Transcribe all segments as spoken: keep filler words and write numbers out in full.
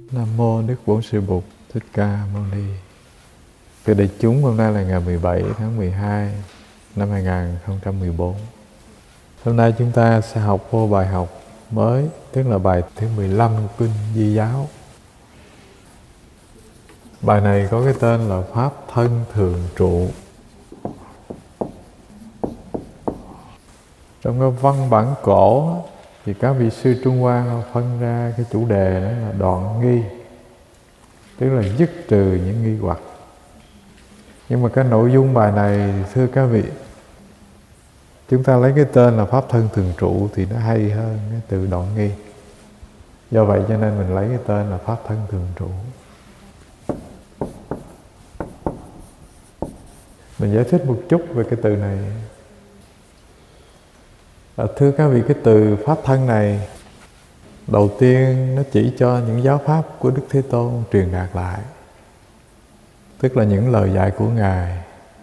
Nam mô Đức Bổn Sư Bụt Thích Ca Mâu Ni. Thưa đại chúng, hôm nay là ngày mười bảy tháng mười hai năm hai nghìn không trăm mười bốn. Hôm nay chúng ta sẽ học vô bài học mới, tức là bài thứ mười lăm của Kinh Di Giáo. Bài này có cái tên là Pháp Thân Thường Trụ. Trong cái văn bản cổ thì các vị sư Trung Hoa phân ra cái chủ đề đó là đoạn nghi, tức là dứt trừ những nghi hoặc. Nhưng mà cái nội dung bài này, thưa các vị, chúng ta lấy cái tên là Pháp Thân Thường Trụ thì nó hay hơn cái từ đoạn nghi. Do vậy cho nên mình lấy cái tên là Pháp Thân Thường Trụ. Mình giải thích một chút về cái từ này. À, thưa các vị, cái từ Pháp Thân này đầu tiên nó chỉ cho những giáo pháp của Đức Thế Tôn truyền đạt lại, tức là những lời dạy của Ngài.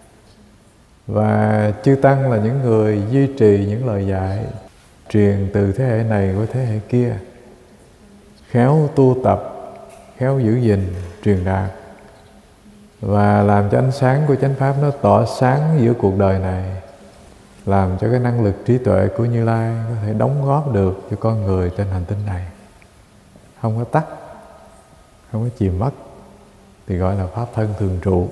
Và chư Tăng là những người duy trì những lời dạy, truyền từ thế hệ này qua thế hệ kia, khéo tu tập, khéo giữ gìn, truyền đạt, và làm cho ánh sáng của chánh pháp nó tỏa sáng giữa cuộc đời này, làm cho cái năng lực trí tuệ của Như Lai có thể đóng góp được cho con người trên hành tinh này, không có tắt, không có chìm mất, thì gọi là Pháp Thân Thường Trụ.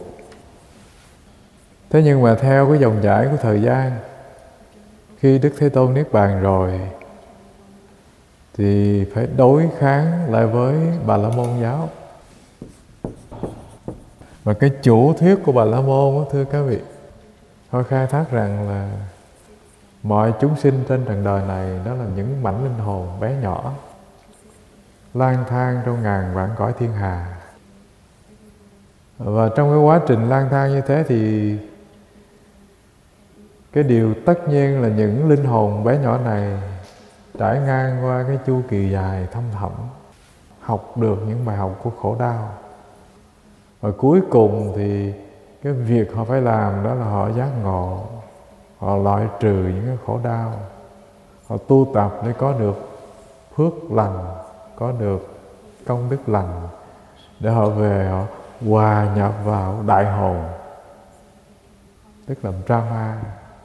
Thế nhưng mà theo cái dòng chảy của thời gian, khi Đức Thế Tôn Niết Bàn rồi thì phải đối kháng lại với Bà La Môn giáo. Và cái chủ thuyết của Bà La Môn đó, thưa các vị, họ khai thác rằng là mọi chúng sinh trên trần đời này đó là những mảnh linh hồn bé nhỏ, lang thang trong ngàn vạn cõi thiên hà. Và trong cái quá trình lang thang như thế thì cái điều tất nhiên là những linh hồn bé nhỏ này trải ngang qua cái chu kỳ dài thâm thẳm, học được những bài học của khổ đau. Và cuối cùng thì cái việc họ phải làm đó là họ giác ngộ, họ loại trừ những cái khổ đau, họ tu tập để có được phước lành, có được công đức lành, để họ về họ hòa nhập vào đại hồn, tức là Brahma.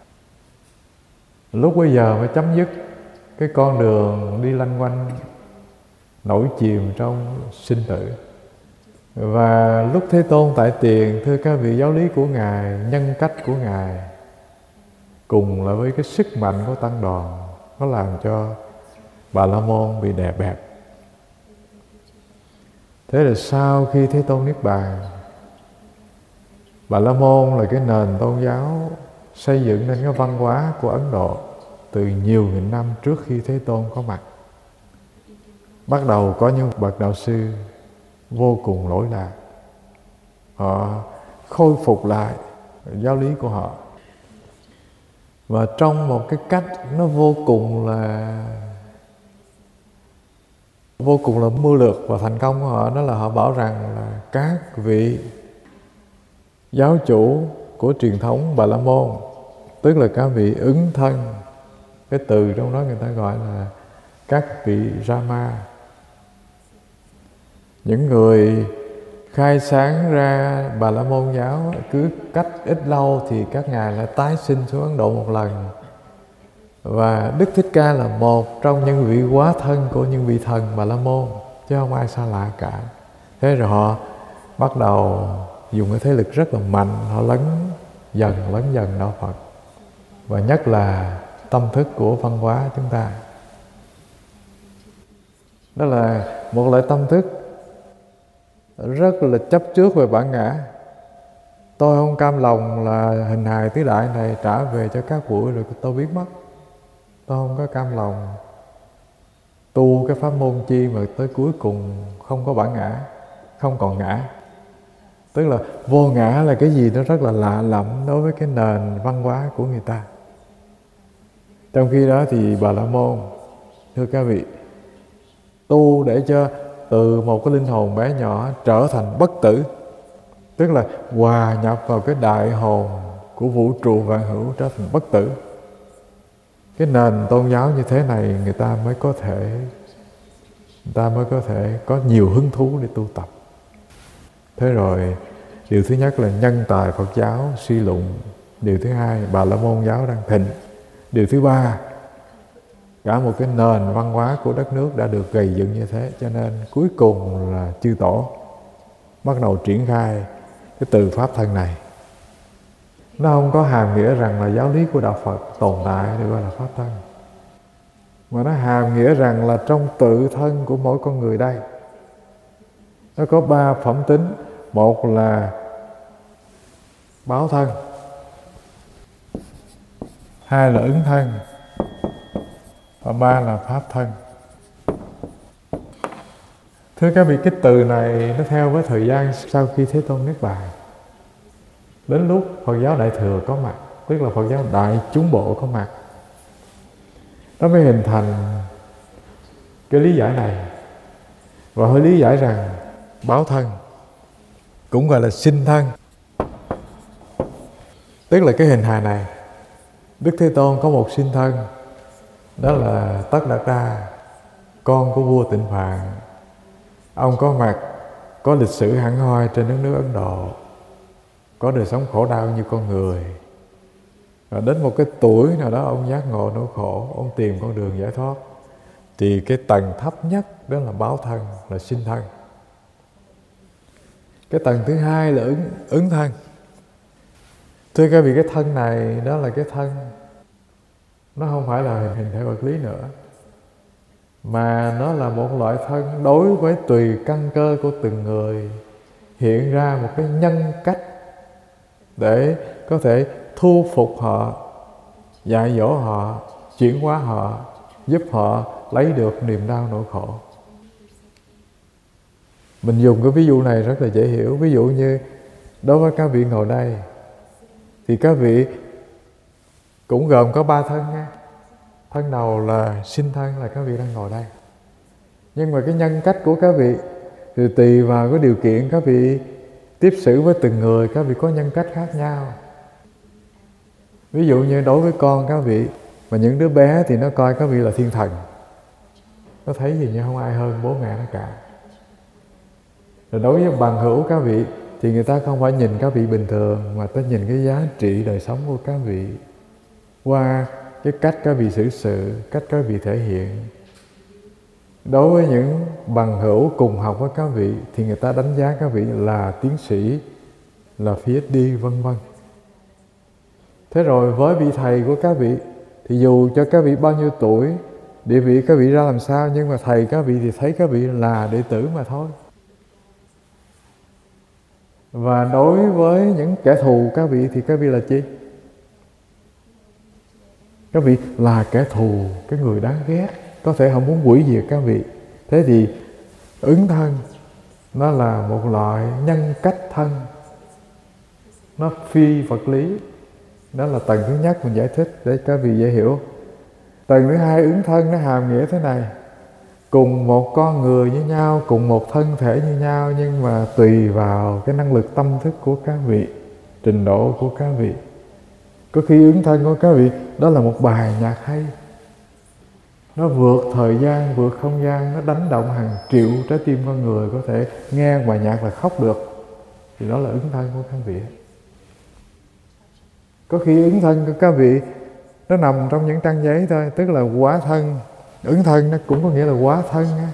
Lúc bây giờ mới chấm dứt cái con đường đi lanh quanh nổi chìm trong sinh tử. Và lúc Thế Tôn tại tiền, thưa các vị, giáo lý của Ngài, nhân cách của Ngài cùng là với cái sức mạnh của tăng đoàn, nó làm cho Bà La Môn bị đè bẹp. Thế là sau khi Thế Tôn Niết Bàn, Bà La Môn là cái nền tôn giáo xây dựng nên cái văn hóa của Ấn Độ từ nhiều nghìn năm trước khi Thế Tôn có mặt. Bắt đầu có những bậc đạo sư vô cùng lỗi lạc, họ khôi phục lại giáo lý của họ, và trong một cái cách nó vô cùng là vô cùng là mưu lược và thành công của họ. Đó là họ bảo rằng là các vị giáo chủ của truyền thống Bà La Môn, tức là các vị ứng thân, cái từ trong đó người ta gọi là các vị Rama, những người khai sáng ra Bà La Môn giáo, cứ cách ít lâu thì các ngài lại tái sinh xuống Ấn Độ một lần. Và Đức Thích Ca là một trong những vị hóa thân của những vị thần Bà La Môn, chứ không ai xa lạ cả. Thế rồi họ bắt đầu dùng cái thế lực rất là mạnh, họ lấn dần lấn dần đạo Phật, và nhất là tâm thức của văn hóa chúng ta. Đó là một loại tâm thức rất là chấp trước về bản ngã. Tôi không cam lòng là hình hài tứ đại này trả về cho các bụi rồi tôi biến mất. Tôi không có cam lòng tu cái pháp môn chi mà tới cuối cùng không có bản ngã, không còn ngã. Tức là vô ngã là cái gì nó rất là lạ lẫm đối với cái nền văn hóa của người ta. Trong khi đó thì Bà La Môn, thưa các vị, tu để cho từ một cái linh hồn bé nhỏ trở thành bất tử, tức là hòa nhập vào cái đại hồn của vũ trụ vạn hữu, trở thành bất tử. Cái nền tôn giáo như thế này người ta mới có thể ta mới có thể có nhiều hứng thú để tu tập. Thế rồi điều thứ nhất là nhân tài Phật giáo suy lụng. Điều thứ hai, Bà La Môn giáo đang thịnh. Điều thứ ba, cả một cái nền văn hóa của đất nước đã được gầy dựng như thế, cho nên cuối cùng là chư tổ bắt đầu triển khai cái từ pháp thân này. Nó không có hàm nghĩa rằng là giáo lý của đạo Phật tồn tại được gọi là pháp thân, mà nó hàm nghĩa rằng là trong tự thân của mỗi con người đây nó có ba phẩm tính. Một là báo thân, hai là ứng thân, và ba là pháp thân. Thưa các vị, cái từ này nó theo với thời gian sau khi Thế Tôn niết bàn, đến lúc Phật giáo Đại Thừa có mặt, tức là Phật giáo Đại Chúng Bộ có mặt, nó mới hình thành cái lý giải này. Và hơi lý giải rằng báo thân cũng gọi là sinh thân, tức là cái hình hài này. Đức Thế Tôn có một sinh thân, đó là Tất Đạt Đa, con của vua Tịnh Phạn. Ông có mặt, có lịch sử hẳn hoi trên đất nước Ấn Độ, có đời sống khổ đau như con người. Và đến một cái tuổi nào đó ông giác ngộ nỗi khổ, ông tìm con đường giải thoát. Thì cái tầng thấp nhất đó là báo thân, là sinh thân. Cái tầng thứ hai là ứng, ứng thân. Thưa các vị, cái thân này đó là cái thân, nó không phải là hình, hình thể vật lý nữa, mà nó là một loại thân đối với tùy căn cơ của từng người, hiện ra một cái nhân cách để có thể thu phục họ, dạy dỗ họ, chuyển hóa họ, giúp họ lấy được niềm đau nỗi khổ. Mình dùng cái ví dụ này rất là dễ hiểu. Ví dụ như đối với các vị ngồi đây, thì các vị cũng gồm có ba thân nha. Thân đầu là sinh thân, là các vị đang ngồi đây. Nhưng mà cái nhân cách của các vị thì tùy vào cái điều kiện các vị tiếp xử với từng người, các vị có nhân cách khác nhau. Ví dụ như đối với con các vị, mà những đứa bé thì nó coi các vị là thiên thần, nó thấy gì như không ai hơn bố mẹ nó cả. Rồi đối với bằng hữu các vị thì người ta không phải nhìn các vị bình thường, mà ta nhìn cái giá trị đời sống của các vị qua cái cách các vị xử sự, cách các vị thể hiện. Đối với những bằng hữu cùng học với các vị thì người ta đánh giá các vị là tiến sĩ, là PhD, vân vân. Thế rồi với vị thầy của các vị thì dù cho các vị bao nhiêu tuổi, địa vị các vị ra làm sao, nhưng mà thầy các vị thì thấy các vị là đệ tử mà thôi. Và đối với những kẻ thù các vị thì các vị là chi? Các vị là kẻ thù, cái người đáng ghét, có thể không muốn hủy diệt các vị. Thế thì ứng thân nó là một loại nhân cách thân, nó phi vật lý. Đó là tầng thứ nhất mình giải thích để các vị dễ hiểu. Tầng thứ hai, ứng thân, nó hàm nghĩa thế này: cùng một con người như nhau, cùng một thân thể như nhau, nhưng mà tùy vào cái năng lực tâm thức của các vị, trình độ của các vị. Có khi ứng thân của các vị đó là một bài nhạc hay, nó vượt thời gian, vượt không gian, nó đánh động hàng triệu trái tim con người, có thể nghe bài nhạc là khóc được, thì đó là ứng thân của các vị. Có khi ứng thân của các vị nó nằm trong những trang giấy thôi, tức là hóa thân. Ứng thân nó cũng có nghĩa là hóa thân nha,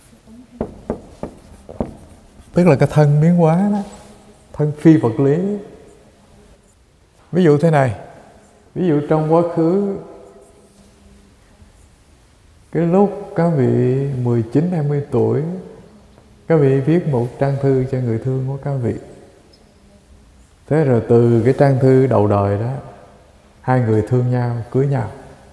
tức là cái thân biến hóa đó, thân phi vật lý. Ví dụ thế này, ví dụ trong quá khứ, cái lúc các vị mười chín hai mươi tuổi, các vị viết một trang thư cho người thương của các vị. Thế rồi từ cái trang thư đầu đời đó, hai người thương nhau, cưới nhau.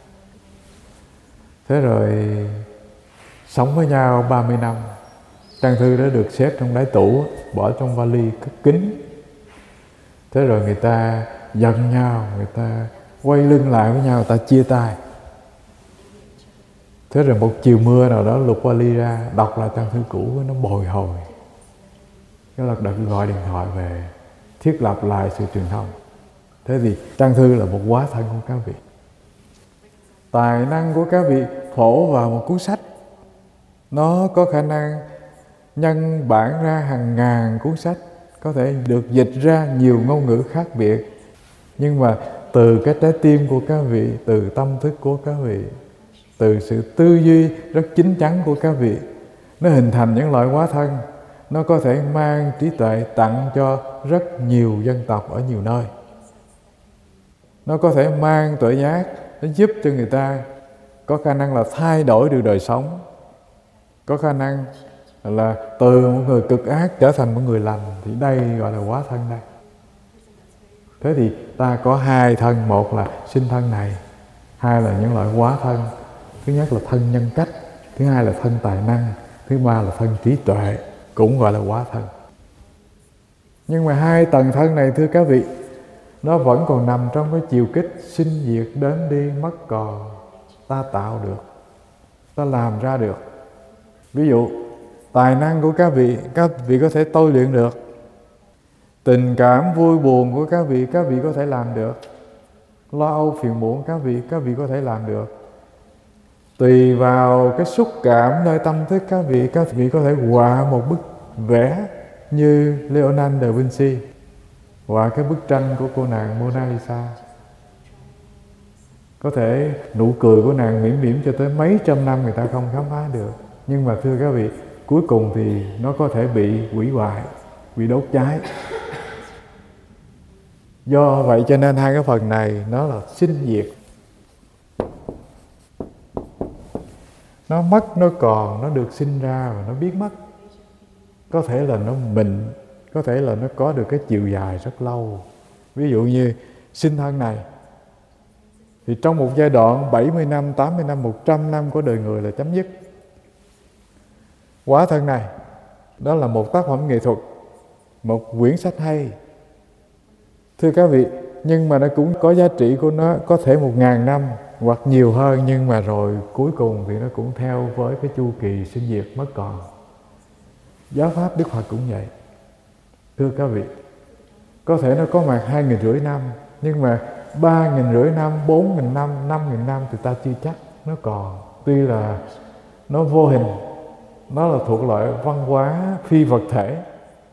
Thế rồi sống với nhau ba mươi năm. Trang thư đó được xếp trong đáy tủ, bỏ trong vali cất kín. Thế rồi người ta giận nhau, người ta quay lưng lại với nhau, người ta chia tay. Thế rồi một chiều mưa nào đó lục vali ra, đọc lại trang thư cũ, nó bồi hồi. Cái là đặt gọi điện thoại về, thiết lập lại sự truyền thông. Thế thì trang thư là một hóa thân của các vị. Tài năng của các vị phổ vào một cuốn sách, Nó có khả năng nhân bản ra hàng ngàn cuốn sách, có thể được dịch ra nhiều ngôn ngữ khác biệt. Nhưng mà từ cái trái tim của các vị, từ tâm thức của các vị, từ sự tư duy rất chín chắn của các vị, nó hình thành những loại hóa thân. Nó có thể mang trí tuệ tặng cho rất nhiều dân tộc ở nhiều nơi. Nó có thể mang tuệ giác, nó giúp cho người ta có khả năng là thay đổi được đời sống, có khả năng là từ một người cực ác trở thành một người lành. Thì đây gọi là hóa thân đây. Thế thì ta có hai thân, một là sinh thân này, hai là những loại hóa thân. Thứ nhất là thân nhân cách, thứ hai là thân tài năng, thứ ba là thân trí tuệ, cũng gọi là hóa thân. Nhưng mà hai tầng thân này thưa các vị, nó vẫn còn nằm trong cái chiều kích sinh diệt đến đi mất còn. Ta tạo được, ta làm ra được. Ví dụ tài năng của các vị, các vị có thể tôi luyện được. Tình cảm vui buồn của các vị, các vị có thể làm được. Lo âu phiền muộn các vị, các vị có thể làm được. Tùy vào cái xúc cảm nơi tâm thức các vị, các vị có thể họa một bức vẽ như Leonardo da Vinci, họa cái bức tranh của cô nàng Mona Lisa. Có thể nụ cười của nàng mỉm mỉm cho tới mấy trăm năm người ta không khám phá được. Nhưng mà thưa các vị, cuối cùng thì nó có thể bị hủy hoại, bị đốt cháy. Do vậy cho nên hai cái phần này nó là sinh diệt. Nó mất, nó còn, nó được sinh ra và nó biến mất. Có thể là nó mịn, có thể là nó có được cái chiều dài rất lâu. Ví dụ như sinh thân này, thì trong một giai đoạn bảy mươi năm, tám mươi năm, một trăm năm của đời người là chấm dứt. Hóa thân này, đó là một tác phẩm nghệ thuật, một quyển sách hay. Thưa các vị, nhưng mà nó cũng có giá trị của nó, có thể một ngàn năm hoặc nhiều hơn, nhưng mà rồi cuối cùng thì nó cũng theo với cái chu kỳ sinh diệt mất còn. Giáo pháp Đức Phật cũng vậy. Thưa các vị, có thể nó có mặt hai nghìn rưỡi năm, nhưng mà ba nghìn rưỡi năm, bốn nghìn năm, năm nghìn năm thì ta chưa chắc nó còn. Tuy là nó vô hình, nó là thuộc loại văn hóa phi vật thể.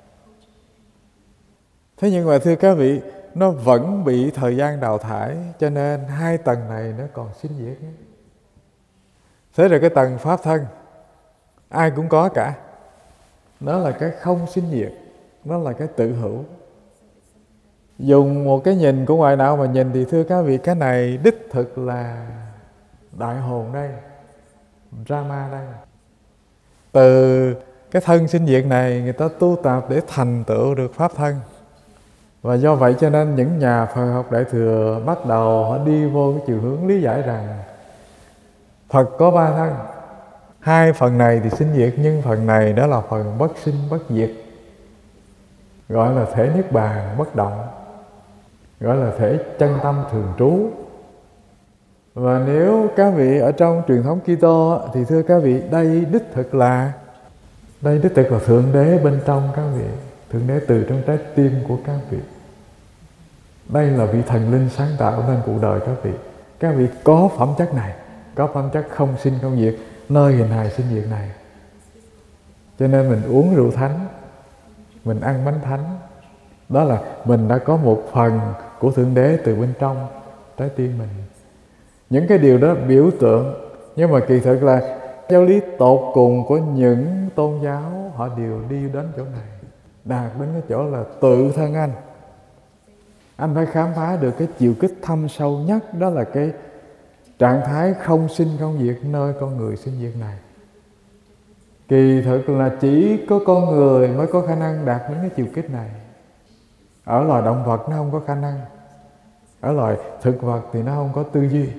Thế nhưng mà thưa các vị, nó vẫn bị thời gian đào thải, cho nên hai tầng này nó còn sinh diệt. Thế rồi cái tầng pháp thân, ai cũng có cả. Nó là cái không sinh diệt, nó là cái tự hữu. Dùng một cái nhìn của ngoại đạo mà nhìn thì thưa các vị, cái này đích thực là đại hồn đây, drama đây. Từ cái thân sinh diệt này người ta tu tập để thành tựu được pháp thân. Và do vậy cho nên những nhà Phật học Đại Thừa bắt đầu họ đi vô cái chiều hướng lý giải rằng Phật có ba thân. Hai phần này thì sinh diệt, nhưng phần này đó là phần bất sinh bất diệt, gọi là thể niết bàn bất động, gọi là thể chân tâm thường trú. Và nếu các vị ở trong truyền thống Kitô thì thưa các vị, đây đích thực là đây đích thực là Thượng Đế bên trong các vị, Thượng Đế từ trong trái tim của các vị. Đây là vị thần linh sáng tạo nên cuộc đời các vị. Các vị có phẩm chất này, có phẩm chất không sinh không diệt nơi hình hài sinh diệt này. Cho nên mình uống rượu thánh, mình ăn bánh thánh, đó là mình đã có một phần của Thượng Đế từ bên trong trái tim mình. Những cái điều đó biểu tượng, nhưng mà kỳ thực là giáo lý tột cùng của những tôn giáo, họ đều đi đến chỗ này, đạt đến cái chỗ là tự thân anh. Anh phải khám phá được cái chiều kích thâm sâu nhất, đó là cái trạng thái không sinh không diệt nơi con người sinh diệt này. Kỳ thực là chỉ có con người mới có khả năng đạt đến cái chiều kích này. Ở loài động vật nó không có khả năng, ở loài thực vật thì nó không có tư duy.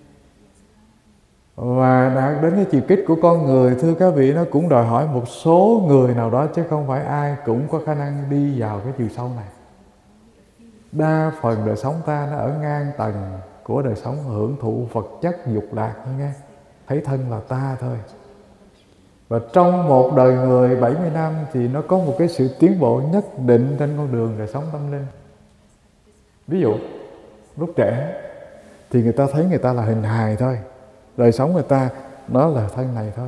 Và đạt đến cái chiều kích của con người, thưa các vị, nó cũng đòi hỏi một số người nào đó, chứ không phải ai cũng có khả năng đi vào cái chiều sâu này. Đa phần đời sống ta nó ở ngang tầng của đời sống hưởng thụ vật chất dục lạc thôi nghe, thấy thân là ta thôi. Và trong một đời người bảy mươi năm thì nó có một cái sự tiến bộ nhất định trên con đường đời sống tâm linh. Ví dụ lúc trẻ thì người ta thấy người ta là hình hài thôi, đời sống người ta nó là thân này thôi.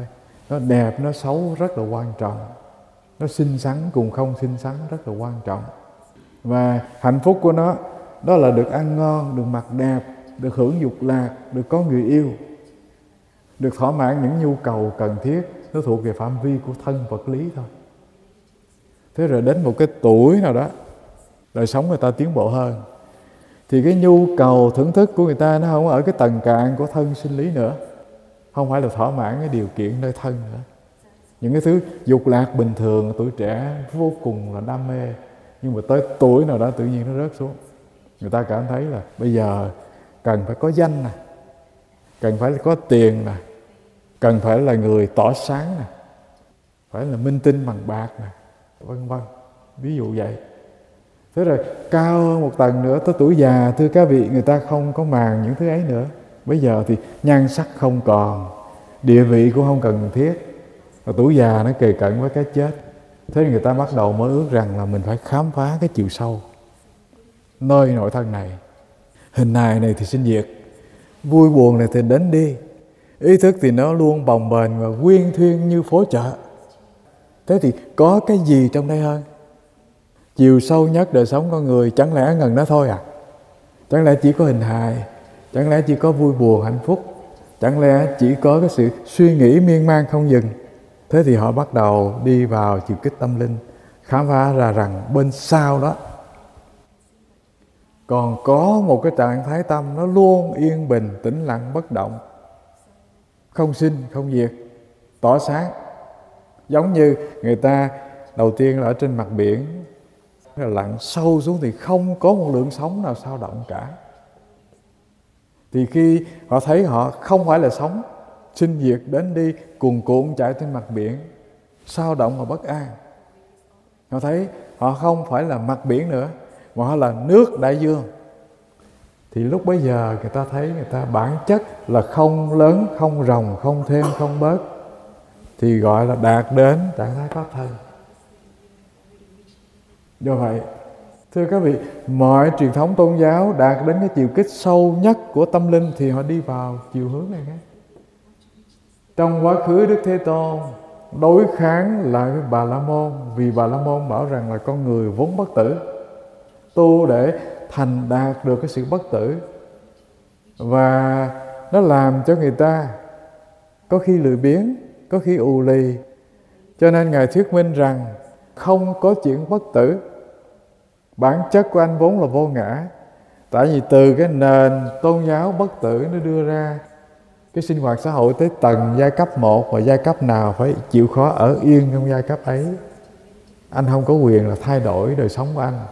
Nó đẹp, nó xấu rất là quan trọng. Nó xinh xắn cùng không xinh xắn rất là quan trọng. Và hạnh phúc của nó, đó là được ăn ngon, được mặc đẹp, được hưởng dục lạc, được có người yêu, được thỏa mãn những nhu cầu cần thiết. Nó thuộc về phạm vi của thân vật lý thôi. Thế rồi đến một cái tuổi nào đó, đời sống người ta tiến bộ hơn, thì cái nhu cầu thưởng thức của người ta nó không ở cái tầng cạn của thân sinh lý nữa. Không phải là thỏa mãn cái điều kiện nơi thân nữa. Những cái thứ dục lạc bình thường tuổi trẻ vô cùng là đam mê, nhưng mà tới tuổi nào đó tự nhiên nó rớt xuống. Người ta cảm thấy là bây giờ cần phải có danh nè, cần phải có tiền nè, cần phải là người tỏ sáng nè, phải là minh tinh bằng bạc nè, vân vân. Ví dụ vậy. Thế rồi cao hơn một tầng nữa, tới tuổi già, thưa các vị, người ta không có màng những thứ ấy nữa. Bây giờ thì nhan sắc không còn, địa vị cũng không cần thiết, và tuổi già nó kề cận với cái chết. Thế người ta bắt đầu mơ ước rằng là mình phải khám phá cái chiều sâu nơi nội thân này. Hình hài này thì sinh diệt, vui buồn này thì đến đi, ý thức thì nó luôn bồng bềnh và quyên thuyên như phố chợ. Thế thì có cái gì trong đây hơn? Chiều sâu nhất đời sống con người chẳng lẽ ngần đó thôi à? Chẳng lẽ chỉ có hình hài? Chẳng lẽ chỉ có vui buồn hạnh phúc? Chẳng lẽ chỉ có cái sự suy nghĩ miên man không dừng? Thế thì họ bắt đầu đi vào chiều kích tâm linh, khám phá ra rằng bên sau đó còn có một cái trạng thái tâm nó luôn yên bình, tĩnh lặng, bất động, không sinh, không diệt, tỏ sáng. Giống như người ta đầu tiên là ở trên mặt biển, lặn sâu xuống thì không có một lượng sóng nào sao động cả. Thì khi họ thấy họ không phải là sóng, sinh diệt đến đi, cuồn cuộn chạy trên mặt biển, sao động và bất an, họ thấy họ không phải là mặt biển nữa, mà họ là nước đại dương. Thì lúc bấy giờ người ta thấy người ta bản chất là không lớn, không ròng, không thêm, không bớt, thì gọi là đạt đến trạng thái pháp thân. Do vậy, thưa các vị, mọi truyền thống tôn giáo đạt đến cái chiều kích sâu nhất của tâm linh thì họ đi vào chiều hướng này. Trong quá khứ, Đức Thế Tôn đối kháng lại với Bà La Môn, vì Bà La Môn bảo rằng là con người vốn bất tử, tu để thành đạt được cái sự bất tử, và nó làm cho người ta có khi lười biếng, có khi ù lì. Cho nên Ngài thuyết minh rằng không có chuyện bất tử, bản chất của anh vốn là vô ngã. Tại vì từ cái nền tôn giáo bất tử nó đưa ra cái sinh hoạt xã hội tới tầng giai cấp một, và giai cấp nào phải chịu khó ở yên trong giai cấp ấy. Anh không có quyền là thay đổi đời sống của anh.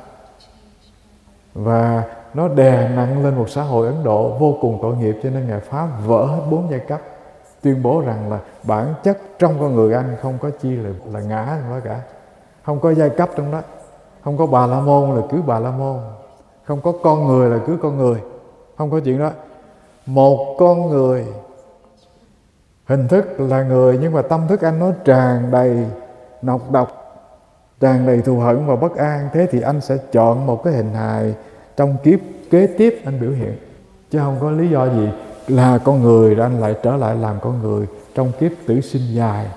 Và nó đè nặng lên một xã hội Ấn Độ vô cùng tội nghiệp, cho nên Ngài phá vỡ hết bốn giai cấp, tuyên bố rằng là bản chất trong con người anh không có chi là, là ngã trong đó cả. Không có giai cấp trong đó. Không có Bà La Môn là cứ Bà La Môn, không có con người là cứ con người, không có chuyện đó. Một con người, hình thức là người, nhưng mà tâm thức anh nó tràn đầy nọc độc, tràn đầy thù hận và bất an. Thế thì anh sẽ chọn một cái hình hài trong kiếp kế tiếp anh biểu hiện, chứ không có lý do gì là con người rồi anh lại trở lại làm con người trong kiếp tử sinh dài.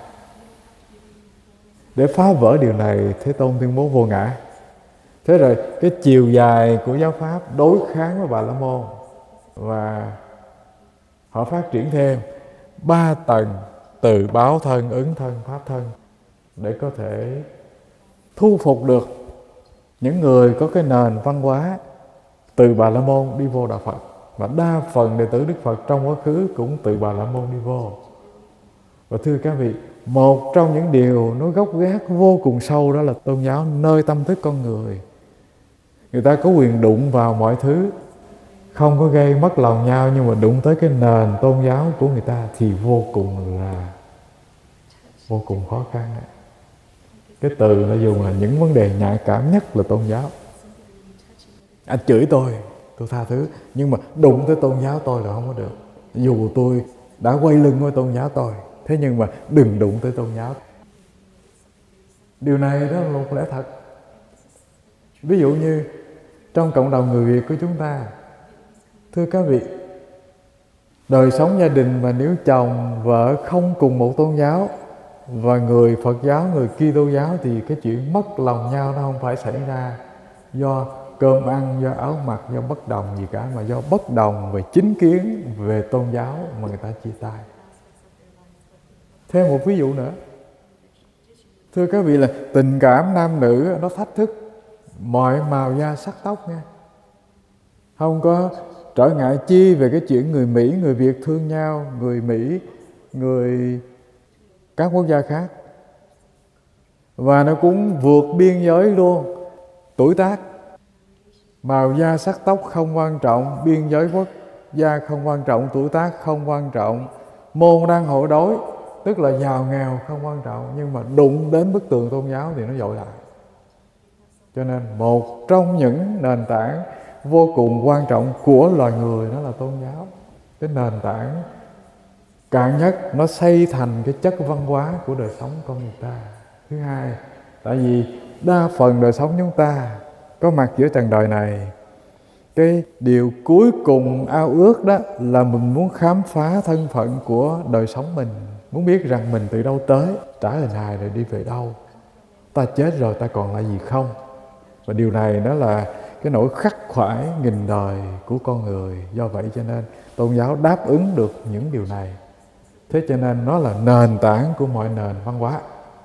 Để phá vỡ điều này, Thế Tôn tuyên bố vô ngã. Thế rồi cái chiều dài của giáo pháp đối kháng với Bà La Môn, và họ phát triển thêm ba tầng từ báo thân, ứng thân, pháp thân, để có thể thu phục được những người có cái nền văn hóa từ Bà La Môn đi vô Đạo Phật. Và đa phần đệ tử Đức Phật trong quá khứ cũng từ Bà La Môn đi vô. Và thưa các vị, một trong những điều nó gốc gác vô cùng sâu đó là tôn giáo nơi tâm thức con người. Người ta có quyền đụng vào mọi thứ, không có gây mất lòng nhau, nhưng mà đụng tới cái nền tôn giáo của người ta thì vô cùng là vô cùng khó khăn. Cái từ nó dùng là những vấn đề nhạy cảm nhất là tôn giáo. Anh chửi tôi, tôi tha thứ, nhưng mà đụng tới tôn giáo tôi là không có được. Dù tôi đã quay lưng với tôn giáo tôi, thế nhưng mà đừng đụng tới tôn giáo. Điều này đó là một lẽ thật. Ví dụ như trong cộng đồng người Việt của chúng ta, thưa các vị, đời sống gia đình mà nếu chồng vợ không cùng một tôn giáo và người Phật giáo, người Kitô giáo thì cái chuyện mất lòng nhau nó không phải xảy ra do cơm ăn, do áo mặc, do bất đồng gì cả, mà do bất đồng về chính kiến, về tôn giáo mà người ta chia tay. Thêm một ví dụ nữa, thưa các vị, là tình cảm nam nữ nó thách thức mọi màu da sắc tóc nha. Không có trở ngại chi về cái chuyện người Mỹ, người Việt thương nhau, người Mỹ, người các quốc gia khác. Và nó cũng vượt biên giới luôn. Tuổi tác, màu da sắc tóc không quan trọng, biên giới quốc gia không quan trọng, tuổi tác không quan trọng, môn đăng hộ đối, tức là giàu nghèo không quan trọng, nhưng mà đụng đến bức tường tôn giáo thì nó dội lại. Cho nên một trong những nền tảng vô cùng quan trọng của loài người đó là tôn giáo. Cái nền tảng cạn nhất, nó xây thành cái chất văn hóa của đời sống con người ta. Thứ hai, tại vì đa phần đời sống chúng ta có mặt giữa trần đời này, cái điều cuối cùng ao ước đó là mình muốn khám phá thân phận của đời sống mình, muốn biết rằng mình từ đâu tới, trả hình hài rồi đi về đâu, ta chết rồi ta còn lại gì không. Và điều này đó là cái nỗi khắc khoải nghìn đời của con người. Do vậy cho nên tôn giáo đáp ứng được những điều này. Thế cho nên nó là nền tảng của mọi nền văn hóa,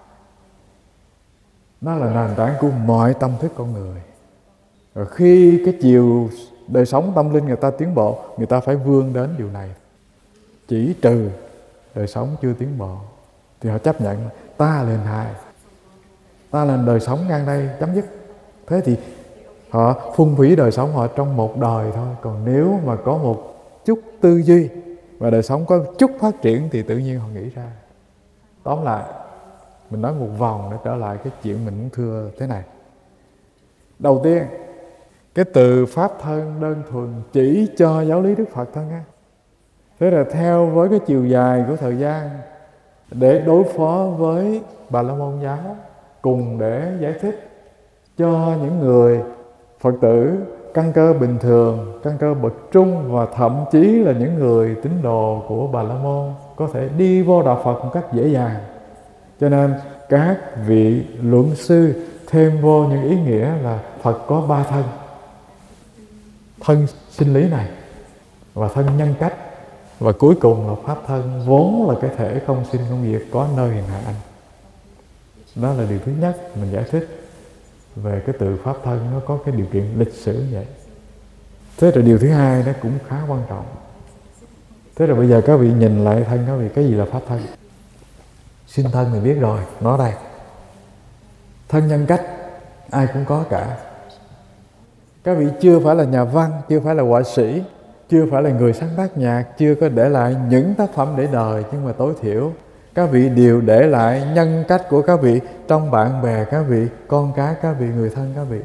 nó là nền tảng của mọi tâm thức con người. Rồi khi cái chiều đời sống tâm linh người ta tiến bộ, người ta phải vươn đến điều này. Chỉ trừ đời sống chưa tiến bộ thì họ chấp nhận ta là hình hài, ta là đời sống ngang đây, chấm dứt. Thế thì họ phung phí đời sống họ trong một đời thôi. Còn nếu mà có một chút tư duy và đời sống có chút phát triển thì tự nhiên họ nghĩ ra. Tóm lại, mình nói một vòng để trở lại cái chuyện mình muốn thưa thế này. Đầu tiên, cái từ pháp thân đơn thuần chỉ cho giáo lý Đức Phật thôi nha. Thế là theo với cái chiều dài của thời gian, để đối phó với Bà La Môn giáo, cùng để giải thích cho những người Phật tử căn cơ bình thường, căn cơ bậc trung, và thậm chí là những người tín đồ của Bà La Môn có thể đi vô đạo Phật một cách dễ dàng. Cho nên các vị luận sư thêm vô những ý nghĩa là Phật có ba thân: thân sinh lý này, và thân nhân cách, và cuối cùng là pháp thân, vốn là cái thể không sinh không diệt, có nơi hiện hạ anh. Đó là điều thứ nhất mình giải thích về cái từ pháp thân, nó có cái điều kiện lịch sử vậy. Thế rồi điều thứ hai nó cũng khá quan trọng. Thế rồi bây giờ các vị nhìn lại thân các vị, cái gì là pháp thân? Sinh thân thì biết rồi, nó đây. Thân nhân cách ai cũng có cả. Các vị chưa phải là nhà văn, chưa phải là họa sĩ, chưa phải là người sáng tác nhạc, chưa có để lại những tác phẩm để đời, nhưng mà tối thiểu các vị đều để lại nhân cách của các vị trong bạn bè các vị, con cái các vị, người thân các vị.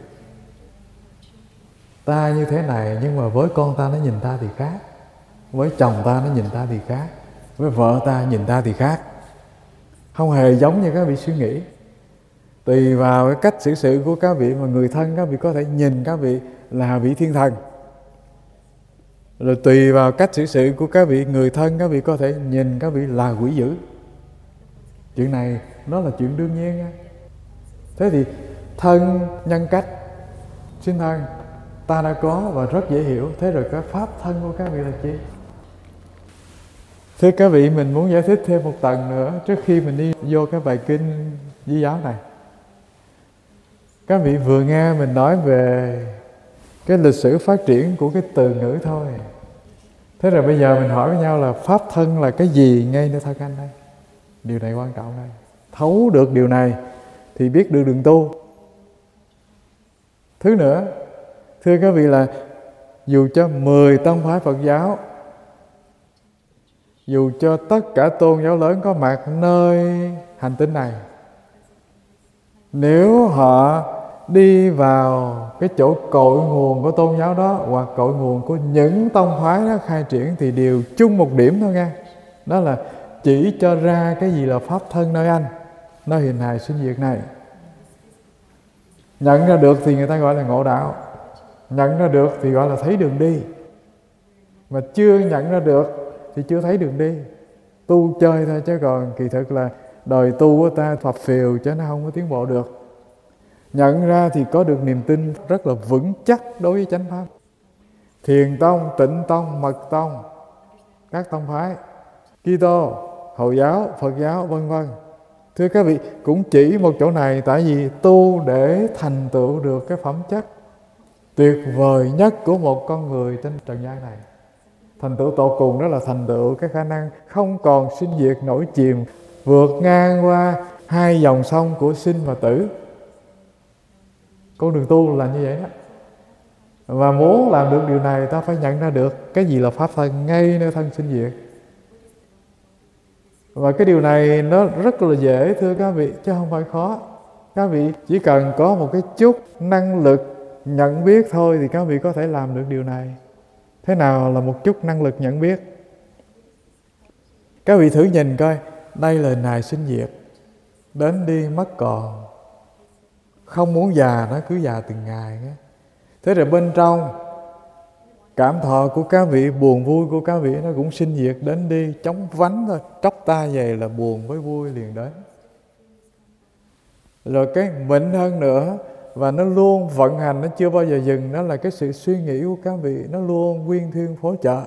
Ta như thế này, nhưng mà với con ta nó nhìn ta thì khác, với chồng ta nó nhìn ta thì khác, với vợ ta nhìn ta thì khác. Không hề giống như các vị suy nghĩ. Tùy vào cái cách xử sự của các vị mà người thân các vị có thể nhìn các vị là vị thiên thần. Rồi tùy vào cách xử sự của các vị người thân các vị có thể nhìn các vị là quỷ dữ. Chuyện này nó là chuyện đương nhiên nha. Thế thì thân nhân cách sinh thân ta đã có và rất dễ hiểu. Thế rồi cái pháp thân của các vị là chi? Thưa các vị, mình muốn giải thích thêm một tầng nữa trước khi mình đi vô cái bài kinh Di giáo này. Các vị vừa nghe mình nói về cái lịch sử phát triển của cái từ ngữ thôi. Thế rồi bây giờ mình hỏi với nhau là pháp thân là cái gì ngay nơi thân anh đây? Điều này quan trọng đây. Thấu được điều này thì biết được đường tu. Thứ nữa, thưa các vị, là dù cho mười tông phái Phật giáo, dù cho tất cả tôn giáo lớn có mặt nơi hành tinh này, nếu họ đi vào cái chỗ cội nguồn của tôn giáo đó, hoặc cội nguồn của những tông phái đó khai triển, thì đều chung một điểm thôi nha. Đó là chỉ cho ra cái gì là pháp thân nơi anh, nơi hình hài sinh diệt này. Nhận ra được thì người ta gọi là ngộ đạo, nhận ra được thì gọi là thấy đường đi. Mà chưa nhận ra được thì chưa thấy đường đi. Tu chơi thôi, chứ còn kỳ thực là đời tu của ta phập phều cho nó không có tiến bộ được. Nhận ra thì có được niềm tin rất là vững chắc đối với chánh pháp. Thiền tông, Tịnh tông, Mật tông, các tông phái Kitô, Hồi giáo, Phật giáo vân vân, thưa các vị, cũng chỉ một chỗ này. Tại vì tu để thành tựu được cái phẩm chất tuyệt vời nhất của một con người trên trần gian này. Thành tựu tột cùng đó là thành tựu cái khả năng không còn sinh diệt nổi chìm, vượt ngang qua hai dòng sông của sinh và tử. Con đường tu là như vậy đó. Và muốn làm được điều này, ta phải nhận ra được cái gì là pháp thân ngay nơi thân sinh diệt. Và cái điều này nó rất là dễ, thưa các vị, chứ không phải khó. Các vị chỉ cần có một cái chút năng lực nhận biết thôi thì các vị có thể làm được điều này. Thế nào là một chút năng lực nhận biết? Các vị thử nhìn coi, đây là nài sinh diệt, đến đi mất còn, không muốn già nó cứ già từng ngày. Thế rồi bên trong cảm thọ của các vị, buồn vui của các vị nó cũng sinh diệt đến đi, chóng vánh thôi. Tróc ta về là buồn với vui liền đến. Rồi cái mịn hơn nữa, và nó luôn vận hành, nó chưa bao giờ dừng, đó là cái sự suy nghĩ của các vị, nó luôn nguyên thuyên phối trợ,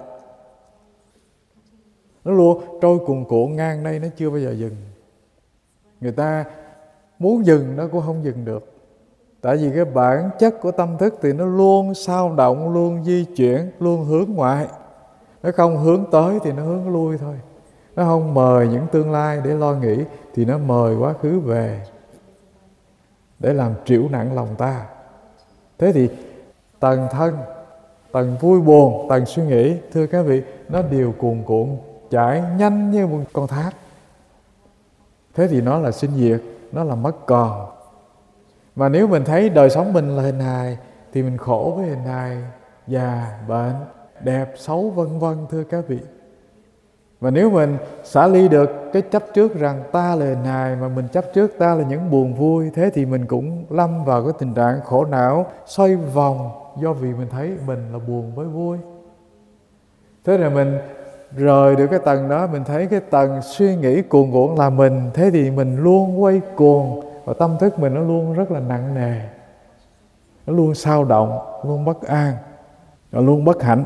nó luôn trôi cuồn cuộn ngang đây, nó chưa bao giờ dừng. Người ta muốn dừng nó cũng không dừng được. Tại vì cái bản chất của tâm thức thì nó luôn xao động, luôn di chuyển, luôn hướng ngoại. Nó không hướng tới thì nó hướng lui thôi. Nó không mời những tương lai để lo nghĩ, thì nó mời quá khứ về để làm trĩu nặng lòng ta. Thế thì tầng thân, tầng vui buồn, tầng suy nghĩ, thưa các vị, nó đều cuồn cuộn chảy nhanh như một con thác. Thế thì nó là sinh diệt, nó là mất còn. Mà nếu mình thấy đời sống mình là hình hài thì mình khổ với hình hài, già, bệnh, đẹp, xấu vân vân, thưa các vị. Và nếu mình xả ly được cái chấp trước rằng ta là hình hài, mà mình chấp trước ta là những buồn vui, thế thì mình cũng lâm vào cái tình trạng khổ não, xoay vòng, do vì mình thấy mình là buồn với vui. Thế rồi mình rời được cái tầng đó, mình thấy cái tầng suy nghĩ cuồn cuộn là mình, thế thì mình luôn quay cuồng, và tâm thức mình nó luôn rất là nặng nề, nó luôn xao động, luôn bất an, và luôn bất hạnh.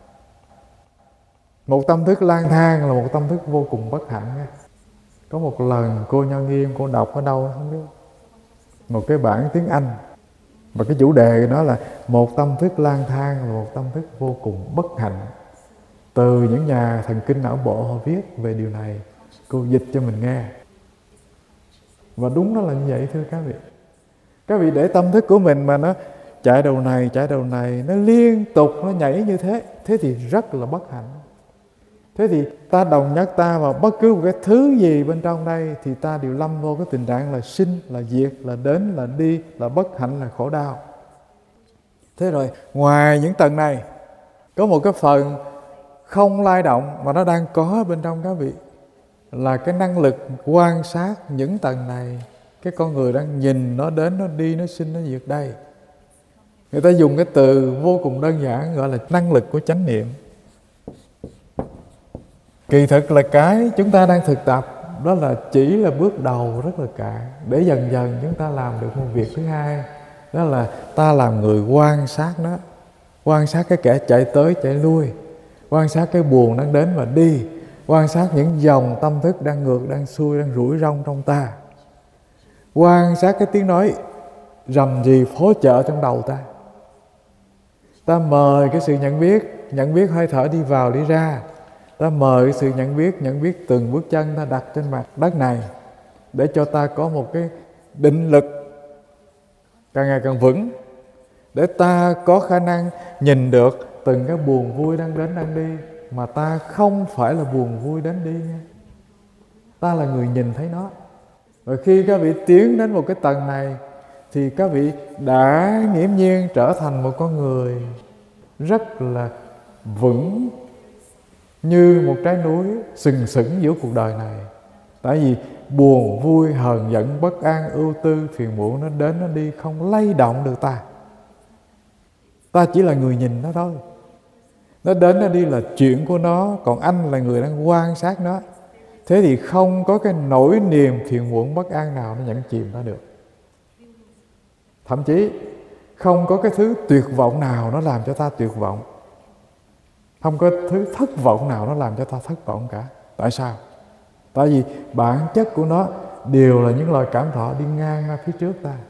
Một tâm thức lang thang là một tâm thức vô cùng bất hạnh. Có một lần cô Nho Nghiêm, cô đọc ở đâu không biết, một cái bản tiếng Anh, và cái chủ đề đó là một tâm thức lang thang là một tâm thức vô cùng bất hạnh. Từ những nhà thần kinh não bộ họ viết về điều này, cô dịch cho mình nghe. Và đúng nó là như vậy, thưa các vị. Các vị để tâm thức của mình mà nó chạy đầu này, chạy đầu này, nó liên tục, nó nhảy như thế, thế thì rất là bất hạnh. Thế thì ta đồng nhất ta vào bất cứ một cái thứ gì bên trong đây thì ta đều lâm vô cái tình trạng là sinh, là diệt, là đến, là đi, là bất hạnh, là khổ đau. Thế rồi ngoài những tầng này, có một cái phần không lay động mà nó đang có bên trong các vị, là cái năng lực quan sát những tầng này. Cái con người đang nhìn nó đến, nó đi, nó sinh, nó diệt đây. Người ta dùng cái từ vô cùng đơn giản gọi là năng lực của chánh niệm. Kỳ thực là cái chúng ta đang thực tập, đó là chỉ là bước đầu rất là cạn, để dần dần chúng ta làm được một việc thứ hai, đó là ta làm người quan sát nó, quan sát cái kẻ chạy tới chạy lui, quan sát cái buồn đang đến và đi, quan sát những dòng tâm thức đang ngược, đang xuôi, đang rủi rong trong ta, quan sát cái tiếng nói rầm rì phối trợ trong đầu ta. Ta mời cái sự nhận biết, nhận biết hơi thở đi vào đi ra. Ta mời cái sự nhận biết, nhận biết từng bước chân ta đặt trên mặt đất này, để cho ta có một cái định lực càng ngày càng vững, để ta có khả năng nhìn được từng cái buồn vui đang đến đang đi, mà ta không phải là buồn vui đến đi nha. Ta là người nhìn thấy nó. Và khi các vị tiến đến một cái tầng này thì các vị đã nghiễm nhiên trở thành một con người rất là vững, như một trái núi sừng sững giữa cuộc đời này. Tại vì buồn, vui, hờn giận, bất an, ưu tư, phiền muộn nó đến nó đi, không lay động được ta. Ta chỉ là người nhìn nó thôi. Nó đến nó đi là chuyện của nó, còn anh là người đang quan sát nó. Thế thì không có cái nỗi niềm phiền muộn bất an nào nó nhẫn chìm ta được. Thậm chí không có cái thứ tuyệt vọng nào nó làm cho ta tuyệt vọng. Không có thứ thất vọng nào nó làm cho ta thất vọng cả. Tại sao? Tại vì bản chất của nó đều là những lời cảm thọ đi ngang ra phía trước ta.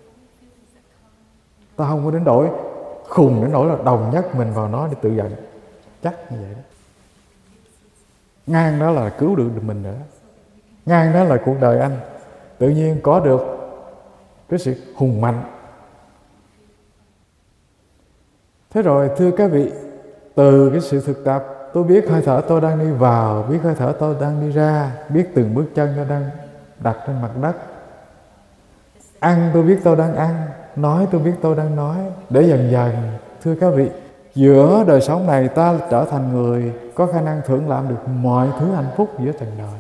Ta không có đến nỗi khùng đến nỗi là đồng nhất mình vào nó để tự giận. Chắc như vậy đó. Ngang đó là cứu được mình nữa. Ngang đó là cuộc đời anh tự nhiên có được cái sự hùng mạnh. Thế rồi thưa các vị, từ cái sự thực tập, tôi biết hơi thở tôi đang đi vào, biết hơi thở tôi đang đi ra, biết từng bước chân tôi đang đặt trên mặt đất. Ăn tôi biết tôi đang ăn, nói tôi biết tôi đang nói. Để dần dần, thưa các vị, giữa đời sống này ta trở thành người có khả năng thưởng lãm được mọi thứ hạnh phúc giữa trần đời.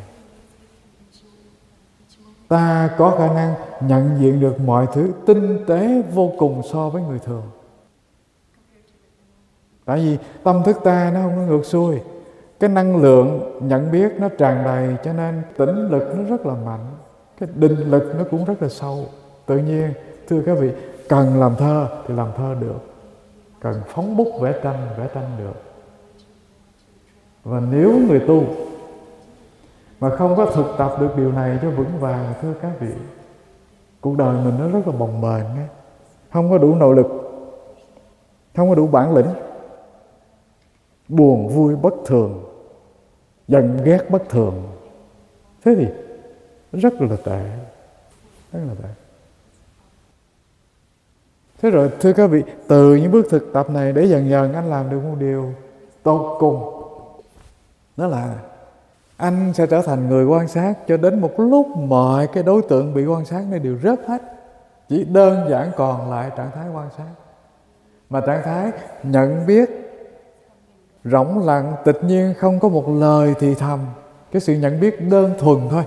Ta có khả năng nhận diện được mọi thứ tinh tế vô cùng so với người thường. Tại vì tâm thức ta nó không có ngược xuôi. Cái năng lượng nhận biết nó tràn đầy, cho nên tĩnh lực nó rất là mạnh. Cái định lực nó cũng rất là sâu. Tự nhiên, thưa các vị, cần làm thơ thì làm thơ được. Cần phóng bút vẽ tranh, vẽ tranh được. Và nếu người tu mà không có thực tập được điều này cho vững vàng, thưa các vị, cuộc đời mình nó rất là bồng bềnh, không có đủ nội lực, không có đủ bản lĩnh, buồn vui bất thường, giận ghét bất thường. Thế thì rất là tệ, rất là tệ. Thế rồi thưa các vị, từ những bước thực tập này để dần dần anh làm được một điều tốt cùng. Đó là anh sẽ trở thành người quan sát cho đến một lúc mọi cái đối tượng bị quan sát này đều rớt hết. Chỉ đơn giản còn lại trạng thái quan sát. Mà trạng thái nhận biết rỗng lặng, tịch nhiên, không có một lời thì thầm. Cái sự nhận biết đơn thuần thôi.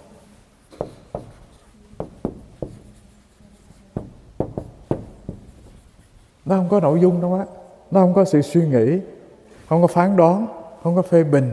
Nó không có nội dung đâu á. Nó không có sự suy nghĩ, không có phán đoán, không có phê bình.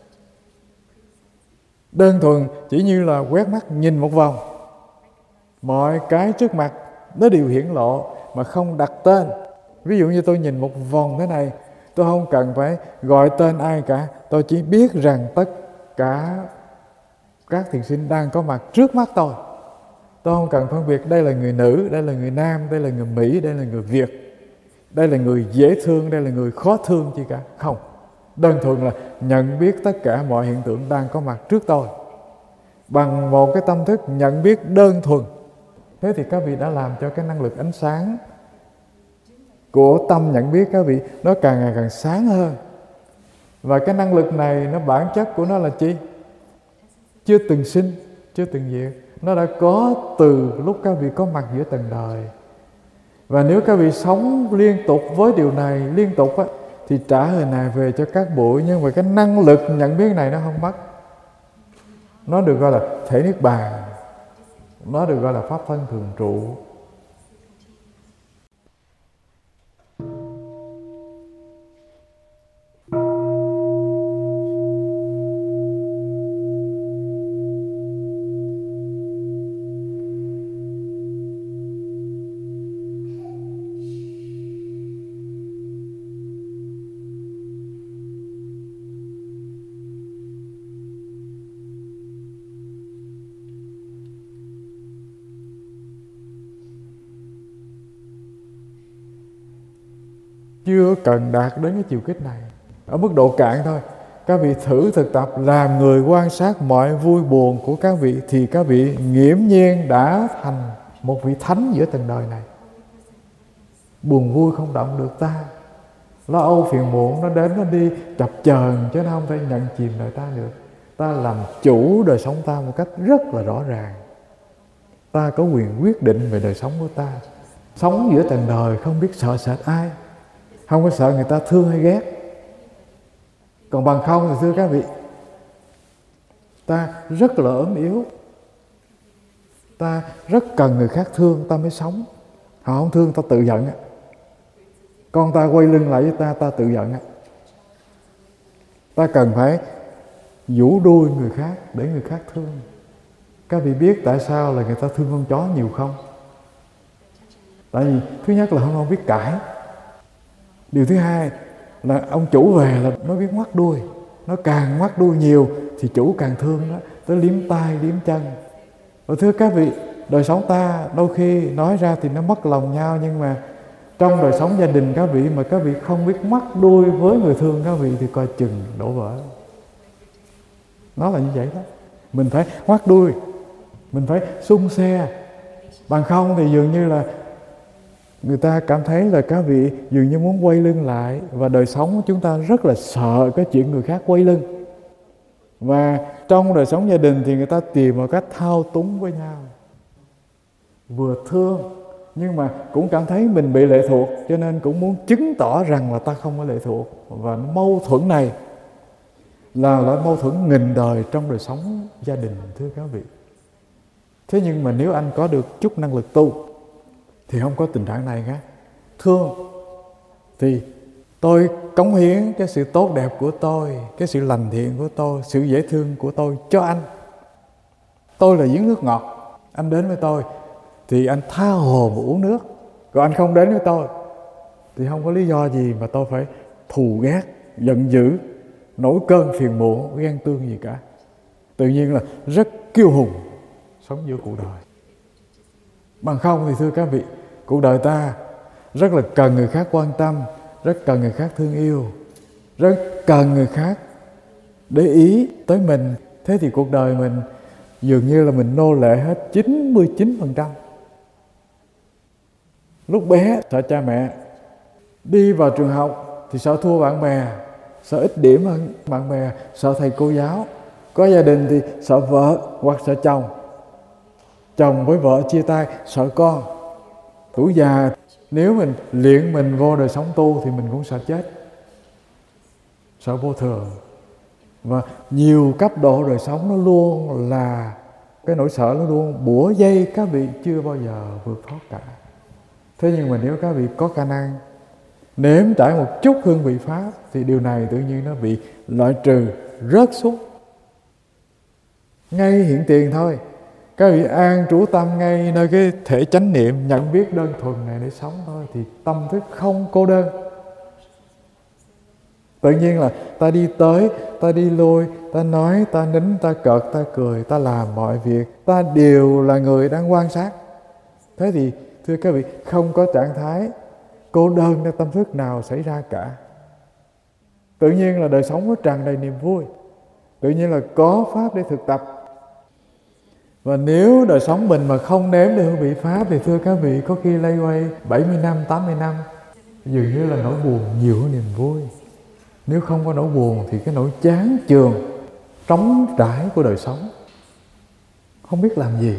Đơn thuần chỉ như là quét mắt nhìn một vòng, mọi cái trước mặt nó đều hiển lộ mà không đặt tên. Ví dụ như tôi nhìn một vòng thế này, tôi không cần phải gọi tên ai cả. Tôi chỉ biết rằng tất cả các thiền sinh đang có mặt trước mắt tôi. Tôi không cần phân biệt đây là người nữ, đây là người nam, đây là người Mỹ, đây là người Việt, đây là người dễ thương, đây là người khó thương chi cả. Không. Đơn thuần là nhận biết tất cả mọi hiện tượng đang có mặt trước tôi bằng một cái tâm thức nhận biết đơn thuần. Thế thì các vị đã làm cho cái năng lực ánh sáng của tâm nhận biết các vị nó càng ngày càng sáng hơn. Và cái năng lực này nó bản chất của nó là chi? Chưa từng sinh, chưa từng diệt. Nó đã có từ lúc các vị có mặt giữa tầng đời. Và nếu các vị sống liên tục với điều này, liên tục á, thì trả hình này về cho các bụi. Nhưng mà cái năng lực nhận biết này nó không mất. Nó được gọi là thể niết bàn, nó được gọi là pháp thân thường trụ. Chưa cần đạt đến cái chiều kích này, ở mức độ cạn thôi. Các vị thử thực tập làm người quan sát mọi vui buồn của các vị, thì các vị nghiễm nhiên đã thành một vị thánh giữa tầng đời này. Buồn vui không động được ta, lo âu phiền muộn nó đến nó đi chập chờn, chứ nó không thể nhận chìm đời ta được. Ta làm chủ đời sống ta một cách rất là rõ ràng. Ta có quyền quyết định về đời sống của ta. Sống giữa tầng đời không biết sợ sệt ai, không có sợ người ta thương hay ghét. Còn bằng không thì thưa các vị, ta rất là ốm yếu, ta rất cần người khác thương ta mới sống. Họ không thương ta tự giận. Con ta quay lưng lại với ta, ta tự giận. Ta cần phải vũ đuôi người khác để người khác thương. Các vị biết tại sao là người ta thương con chó nhiều không? Tại vì thứ nhất là không biết cãi. Điều thứ hai là ông chủ về là nó biết ngoắt đuôi. Nó càng ngoắt đuôi nhiều thì chủ càng thương đó, tới liếm tay, liếm chân. Và thưa các vị, đời sống ta đôi khi nói ra thì nó mất lòng nhau, nhưng mà trong đời sống gia đình các vị mà các vị không biết ngoắt đuôi với người thương các vị thì coi chừng đổ vỡ. Nó là như vậy đó. Mình phải ngoắt đuôi, mình phải xung xe. Bằng không thì dường như là người ta cảm thấy là các vị dường như muốn quay lưng lại. Và đời sống của chúng ta rất là sợ cái chuyện người khác quay lưng. Và trong đời sống gia đình thì người ta tìm một cách thao túng với nhau. Vừa thương nhưng mà cũng cảm thấy mình bị lệ thuộc, cho nên cũng muốn chứng tỏ rằng là ta không có lệ thuộc. Và mâu thuẫn này là loại mâu thuẫn nghìn đời trong đời sống gia đình, thưa các vị. Thế nhưng mà nếu anh có được chút năng lực tu thì không có tình trạng này cả. Thương thì tôi cống hiến cái sự tốt đẹp của tôi, cái sự lành thiện của tôi, sự dễ thương của tôi cho anh. Tôi là giếng nước ngọt, anh đến với tôi thì anh tha hồ mà uống nước. Còn anh không đến với tôi thì không có lý do gì mà tôi phải thù ghét, giận dữ, nổi cơn phiền muộn, ghen tương gì cả. Tự nhiên là rất kiêu hùng sống giữa cuộc đời. Bằng không thì thưa các vị, cuộc đời ta rất là cần người khác quan tâm, rất cần người khác thương yêu, rất cần người khác để ý tới mình. Thế thì cuộc đời mình dường như là mình nô lệ hết chín mươi chín phần trăm. Lúc bé sợ cha mẹ, đi vào trường học thì sợ thua bạn bè, sợ ít điểm hơn bạn bè, sợ thầy cô giáo. Có gia đình thì sợ vợ hoặc sợ chồng, chồng với vợ chia tay, sợ con. Tuổi già nếu mình luyện mình vô đời sống tu thì mình cũng sợ chết, sợ vô thường. Và nhiều cấp độ đời sống nó luôn là cái nỗi sợ, nó luôn bủa dây các vị chưa bao giờ vượt thoát cả. Thế nhưng mà nếu các vị có khả năng nếm trải một chút hương vị Pháp thì điều này tự nhiên nó bị loại trừ, rớt xuống ngay hiện tiền thôi. Các vị an trú tâm ngay nơi cái thể chánh niệm nhận biết đơn thuần này để sống thôi, thì tâm thức không cô đơn. Tự nhiên là ta đi tới, ta đi lui, ta nói, ta nín, ta cợt, ta cười, ta làm mọi việc, ta đều là người đang quan sát. Thế thì thưa các vị, không có trạng thái cô đơn trong tâm thức nào xảy ra cả. Tự nhiên là đời sống nó tràn đầy niềm vui. Tự nhiên là có Pháp để thực tập. Và nếu đời sống mình mà không nếm được hương vị Pháp thì thưa các vị, có khi lây quay bảy mươi năm, tám mươi năm dường như là nỗi buồn nhiều hơn niềm vui. Nếu không có nỗi buồn thì cái nỗi chán chường, trống trải của đời sống, không biết làm gì.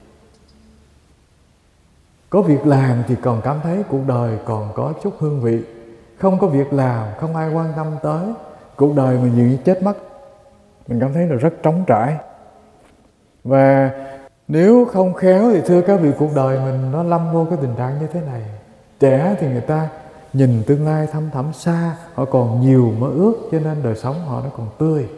Có việc làm thì còn cảm thấy cuộc đời còn có chút hương vị. Không có việc làm, không ai quan tâm tới, cuộc đời mình dường như chết mất. Mình cảm thấy là rất trống trải. Và nếu không khéo thì thưa các vị, cuộc đời mình nó lâm vô cái tình trạng như thế này. Trẻ thì người ta nhìn tương lai thăm thẳm xa, họ còn nhiều mơ ước, cho nên đời sống họ nó còn tươi.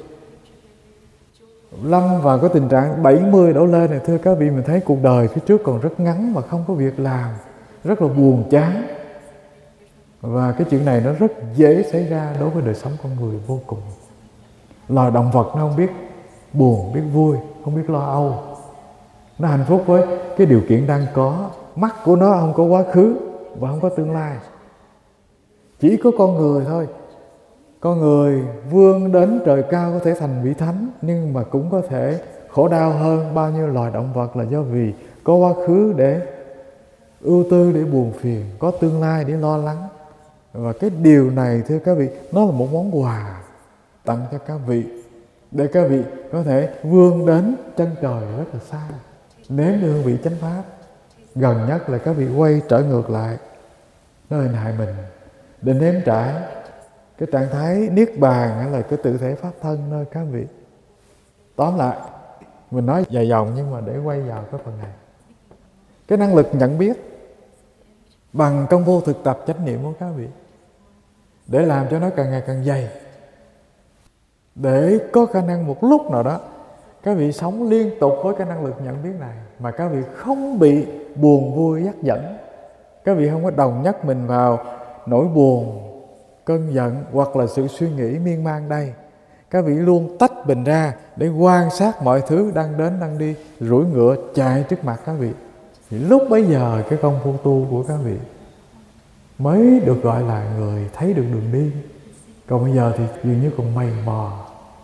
Lâm vào cái tình trạng bảy mươi đổ lên này, thưa các vị, mình thấy cuộc đời phía trước còn rất ngắn mà không có việc làm, rất là buồn chán. Và cái chuyện này nó rất dễ xảy ra đối với đời sống con người vô cùng. Loài động vật nó không biết buồn, biết vui, không biết lo âu. Nó hạnh phúc với cái điều kiện đang có. Mắt của nó không có quá khứ và không có tương lai. Chỉ có con người thôi. Con người vươn đến trời cao có thể thành vị thánh, nhưng mà cũng có thể khổ đau hơn bao nhiêu loài động vật, là do vì có quá khứ để ưu tư, để buồn phiền, có tương lai để lo lắng. Và cái điều này thưa các vị, nó là một món quà tặng cho các vị, để các vị có thể vươn đến chân trời rất là xa, nếm được hương vị chánh pháp. Gần nhất là các vị quay trở ngược lại nơi hại mình để nếm trải cái trạng thái niết bàn hay là cái tự thể pháp thân nơi các vị. Tóm lại, mình nói dài dòng nhưng mà để quay vào cái phần này. Cái năng lực nhận biết bằng công vô thực tập chánh niệm của các vị, để làm cho nó càng ngày càng dày, để có khả năng một lúc nào đó các vị sống liên tục với cái năng lực nhận biết này, mà các vị không bị buồn vui dắt dẫn. Các vị không có đồng nhất mình vào nỗi buồn, cơn giận hoặc là sự suy nghĩ miên man đây. Các vị luôn tách mình ra để quan sát mọi thứ đang đến đang đi, rủi ngựa chạy trước mặt các vị. Thì lúc bấy giờ cái công phu tu của các vị mới được gọi là người thấy được đường đi. Còn bây giờ thì dường như còn mày mò,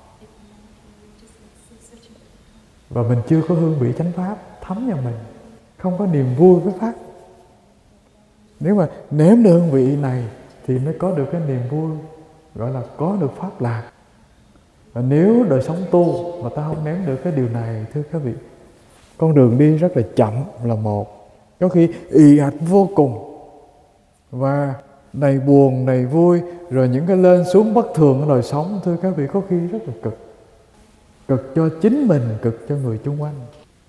và mình chưa có hương vị chánh pháp thấm vào mình, không có niềm vui với pháp. Nếu mà nếm được hương vị này thì mới có được cái niềm vui, gọi là có được pháp lạc. Và nếu đời sống tu mà ta không nếm được cái điều này, thưa các vị, con đường đi rất là chậm là một, có khi ì ạch vô cùng, và đầy buồn, đầy vui, rồi những cái lên xuống bất thường ở đời sống, thưa các vị, có khi rất là cực. Cực cho chính mình, cực cho người chung quanh.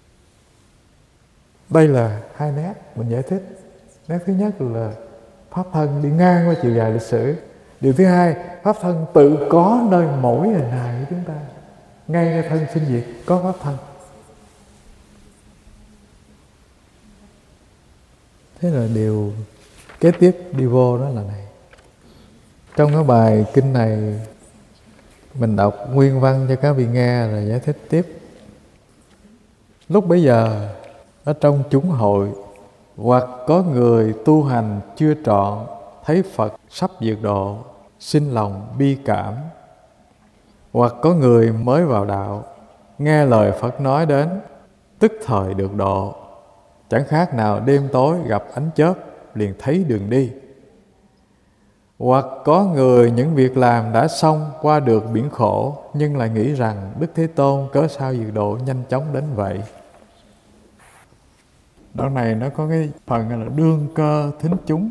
Đây là hai nét mình giải thích. Nét thứ nhất là pháp thân đi ngang qua chiều dài lịch sử. Điều thứ hai, pháp thân tự có nơi mỗi hình hài của chúng ta. Ngay nơi thân sinh diệt có pháp thân. Thế là điều kế tiếp đi vô đó là này. Trong cái bài kinh này mình đọc nguyên văn cho các vị nghe rồi giải thích tiếp. Lúc bấy giờ ở trong chúng hội, hoặc có người tu hành chưa trọn, thấy Phật sắp diệt độ, sinh lòng bi cảm. Hoặc có người mới vào đạo, nghe lời Phật nói đến, tức thời được độ, chẳng khác nào đêm tối gặp ánh chớp liền thấy đường đi. Hoặc có người những việc làm đã xong qua được biển khổ, nhưng lại nghĩ rằng Đức Thế Tôn cớ sao diệt độ nhanh chóng đến vậy. Đoạn này nó có cái phần là đương cơ thính chúng.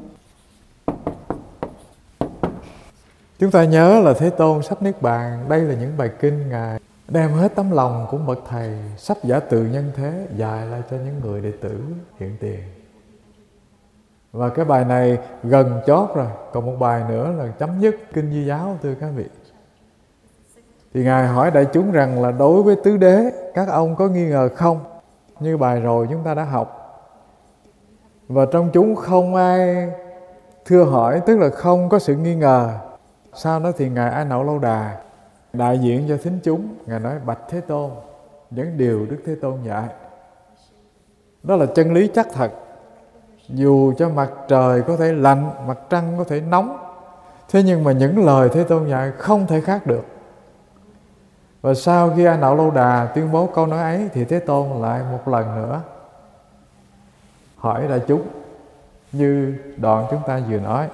Chúng ta nhớ là Thế Tôn sắp niết bàn. Đây là những bài kinh Ngài đem hết tấm lòng của bậc thầy sắp giả từ nhân thế dạy lại cho những người đệ tử hiện tiền. Và cái bài này gần chót rồi, còn một bài nữa là chấm dứt kinh Di Giáo, thưa các vị. Thì Ngài hỏi đại chúng rằng là đối với tứ đế, các ông có nghi ngờ không? Như bài rồi chúng ta đã học. Và trong chúng không ai thưa hỏi, tức là không có sự nghi ngờ. Sau đó thì Ngài A Nậu Lâu Đà đại diện cho thính chúng, Ngài nói bạch Thế Tôn, những điều Đức Thế Tôn dạy đó là chân lý chắc thật. Dù cho mặt trời có thể lạnh, mặt trăng có thể nóng, thế nhưng mà những lời Thế Tôn dạy không thể khác được. Và sau khi A Nậu Lâu Đà tuyên bố câu nói ấy, thì Thế Tôn lại một lần nữa hỏi đại chúng như đoạn chúng ta vừa nói.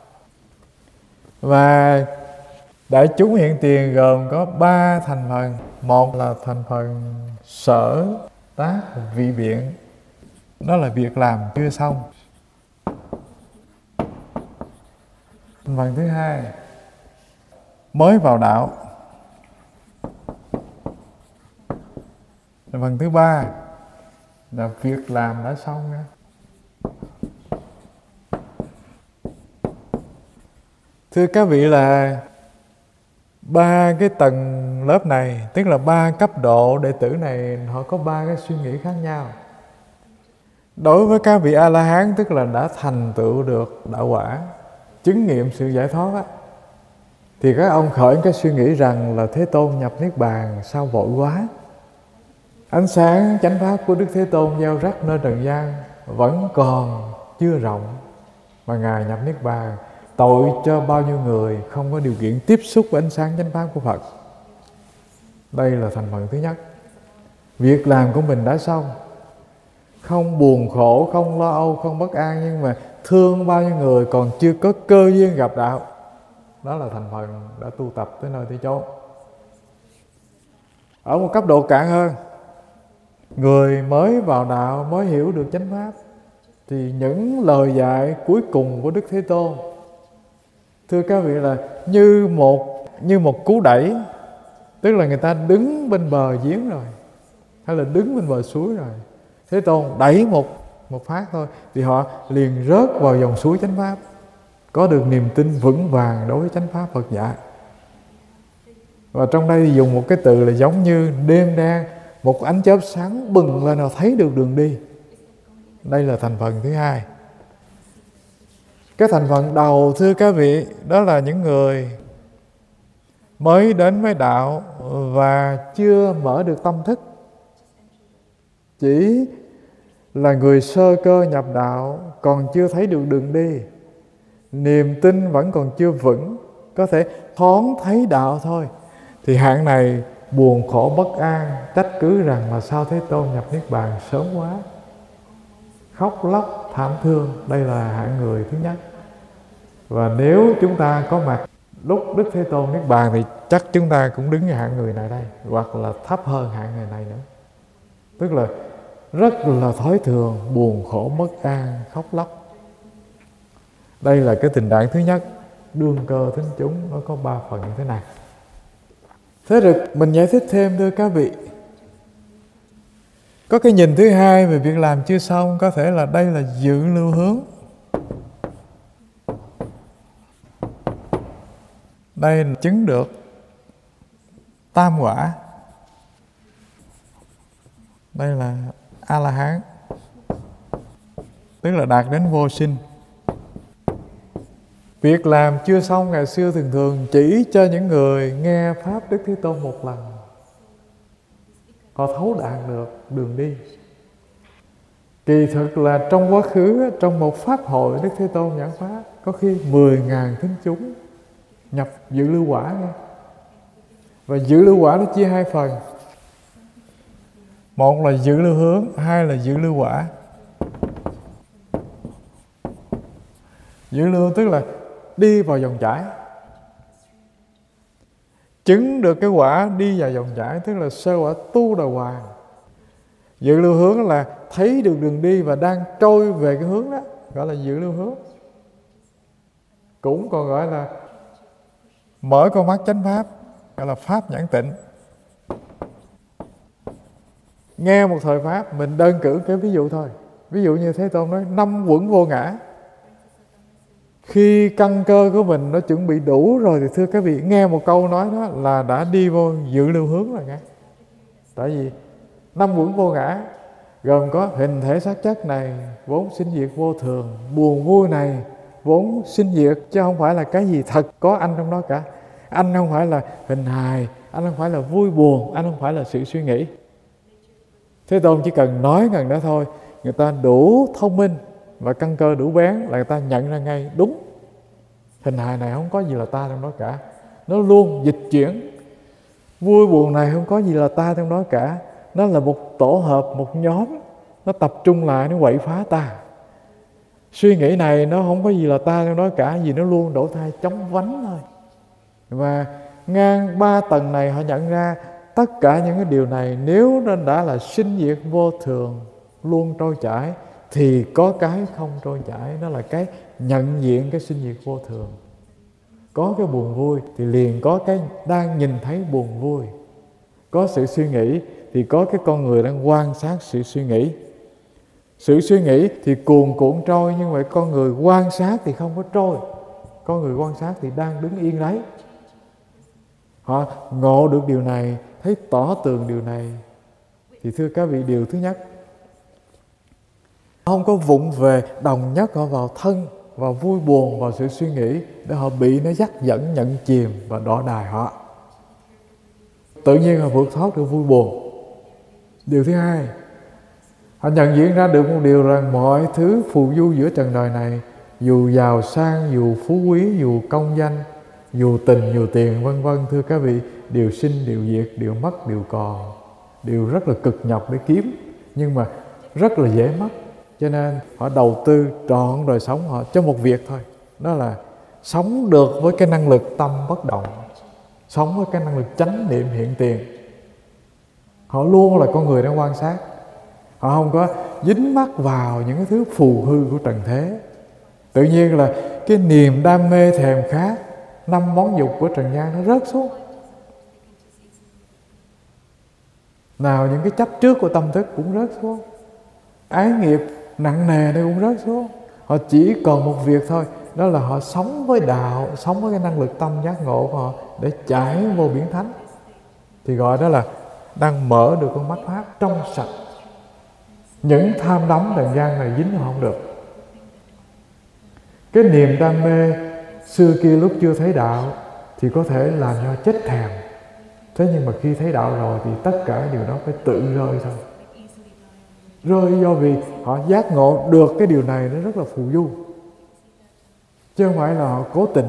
Và đại chúng hiện tiền gồm có ba thành phần. Một là thành phần sở tác vị biện, đó là việc làm chưa xong. Thành phần thứ hai mới vào đạo. Thành phần thứ ba là việc làm đã xong nha. Thưa các vị, là ba cái tầng lớp này, tức là ba cấp độ đệ tử này, họ có ba cái suy nghĩ khác nhau. Đối với các vị A-la-hán, tức là đã thành tựu được đạo quả, chứng nghiệm sự giải thoát á, thì các ông khởi cái suy nghĩ rằng là Thế Tôn nhập Niết Bàn sao vội quá. Ánh sáng chánh pháp của Đức Thế Tôn gieo rắc nơi trần gian vẫn còn chưa rộng, mà Ngài nhập Niết Bàn tội cho bao nhiêu người không có điều kiện tiếp xúc với ánh sáng chánh pháp của Phật. Đây là thành phần thứ nhất. Việc làm của mình đã xong, không buồn khổ, không lo âu, không bất an, nhưng mà thương bao nhiêu người còn chưa có cơ duyên gặp đạo. Đó là thành phần đã tu tập tới nơi tới chốn. Ở một cấp độ cạn hơn, người mới vào đạo, mới hiểu được chánh pháp, thì những lời dạy cuối cùng của Đức Thế Tôn, thưa các vị, là như một như một cú đẩy. Tức là người ta đứng bên bờ giếng rồi, hay là đứng bên bờ suối rồi, Thế Tôn đẩy một một phát thôi thì họ liền rớt vào dòng suối chánh pháp, có được niềm tin vững vàng đối với chánh pháp Phật dạy. Và trong đây thì dùng một cái từ là giống như đêm đen, một ánh chớp sáng bừng lên là thấy được đường đi. Đây là thành phần thứ hai. Cái thành phần đầu, thưa các vị, đó là những người mới đến với đạo và chưa mở được tâm thức, chỉ là người sơ cơ nhập đạo, còn chưa thấy được đường đi, niềm tin vẫn còn chưa vững, có thể thoáng thấy đạo thôi, thì hạng này buồn khổ bất an, trách cứ rằng là sao Thế Tôn nhập Niết Bàn sớm quá, khóc lóc thảm thương. Đây là hạng người thứ nhất. Và nếu chúng ta có mặt lúc Đức Thế Tôn Niết Bàn thì chắc chúng ta cũng đứng ở hạng người này đây, hoặc là thấp hơn hạng người này nữa. Tức là rất là thói thường, buồn khổ bất an, khóc lóc. Đây là cái tình trạng thứ nhất, đương cơ thính chúng, nó có ba phần như thế này. Thế rồi mình giải thích thêm thưa các vị. Có cái nhìn thứ hai về việc làm chưa xong, có thể là đây là dự lưu hướng. Đây là chứng được tam quả. Đây là A-la-hán, tức là đạt đến vô sinh. Việc làm chưa xong ngày xưa thường thường chỉ cho những người nghe Pháp Đức Thế Tôn một lần, họ thấu đạt được đường đi. Kỳ thực là trong quá khứ, trong một Pháp hội Đức Thế Tôn giảng Pháp, có khi mười ngàn thính chúng nhập dự lưu quả nghe. Và dự lưu quả nó chia hai phần. Một là dự lưu hướng, hai là dự lưu quả. Dự lưu tức là đi vào dòng chảy, chứng được cái quả đi vào dòng chảy, tức là sơ quả tu đà hoàng. Dự lưu hướng là thấy được đường đi và đang trôi về cái hướng đó, gọi là dự lưu hướng. Cũng còn gọi là mở con mắt chánh pháp, gọi là pháp nhãn tịnh. Nghe một thời pháp, mình đơn cử cái ví dụ thôi. Ví dụ như Thế Tôn nói năm quẩn vô ngã. Khi căn cơ của mình nó chuẩn bị đủ rồi thì thưa các vị, nghe một câu nói đó là đã đi vô dự lưu hướng rồi nghe. Tại vì năm quẩn vô ngã gồm có hình thể sắc chất này vốn sinh diệt vô thường, buồn vui này vốn sinh diệt, chứ không phải là cái gì thật có anh trong đó cả. Anh không phải là hình hài, anh không phải là vui buồn, anh không phải là sự suy nghĩ. Thế Tôn chỉ cần nói gần đó thôi, người ta đủ thông minh và căn cơ đủ bén là người ta nhận ra ngay, đúng, hình hài này không có gì là ta trong đó cả, nó luôn dịch chuyển. Vui buồn này không có gì là ta trong đó cả, nó là một tổ hợp, một nhóm, nó tập trung lại, nó quậy phá ta. Suy nghĩ này nó không có gì là ta trong đó cả, vì nó luôn đổ thai chống vánh thôi. Và ngang ba tầng này họ nhận ra tất cả những cái điều này nếu nó đã là sinh diệt vô thường, luôn trôi chảy, thì có cái không trôi chảy, đó là cái nhận diện cái sinh diệt vô thường. Có cái buồn vui thì liền có cái đang nhìn thấy buồn vui. Có sự suy nghĩ thì có cái con người đang quan sát sự suy nghĩ. Sự suy nghĩ thì cuồn cuộn trôi, nhưng mà con người quan sát thì không có trôi. Con người quan sát thì đang đứng yên đấy. Họ ngộ được điều này, thấy tỏ tường điều này, thì thưa các vị, điều thứ nhất, không có vụng về đồng nhất họ vào thân, vào vui buồn, vào sự suy nghĩ để họ bị nó dắt dẫn, nhận chìm và đọa đài họ. Tự nhiên họ vượt thoát được vui buồn. Điều thứ hai, họ nhận diện ra được một điều rằng mọi thứ phù du giữa trần đời này, dù giàu sang, dù phú quý, dù công danh, dù tình, dù tiền, vân vân, thưa các vị, đều sinh, đều diệt, đều mất, đều còn, đều rất là cực nhọc để kiếm, nhưng mà rất là dễ mất. Cho nên họ đầu tư trọn đời sống họ cho một việc thôi, đó là sống được với cái năng lực tâm bất động, sống với cái năng lực chánh niệm hiện tiền. Họ luôn là con người đang quan sát, họ không có dính mắc vào những cái thứ phù hư của trần thế. Tự nhiên là cái niềm đam mê thèm khát, năm món dục của trần gian nó rớt xuống. Nào những cái chấp trước của tâm thức cũng rớt xuống. Ái nghiệp nặng nề nó cũng rớt xuống. Họ chỉ còn một việc thôi, đó là họ sống với đạo, sống với cái năng lực tâm giác ngộ của họ để chảy vô biển thánh. thì gọi đó là đang mở được con mắt pháp trong sạch. Những tham đắm trần gian này dính không được. Cái niềm đam mê xưa kia lúc chưa thấy đạo thì có thể làm cho chết thèm. Thế nhưng mà khi thấy đạo rồi thì tất cả điều đó phải tự rơi thôi. Rơi do vì họ giác ngộ được cái điều này nó rất là phù du, chứ không phải là họ cố tình.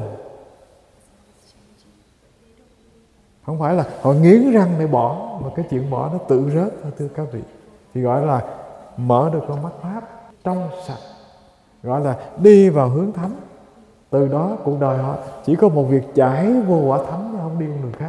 Không phải là họ nghiến răng để bỏ, mà cái chuyện bỏ nó tự rớt thôi thưa các vị. Thì gọi là mở được con mắt pháp trong sạch, gọi là đi vào hướng thánh. Từ đó cuộc đời họ chỉ có một việc chảy vô quả thánh chứ không đi con đường khác.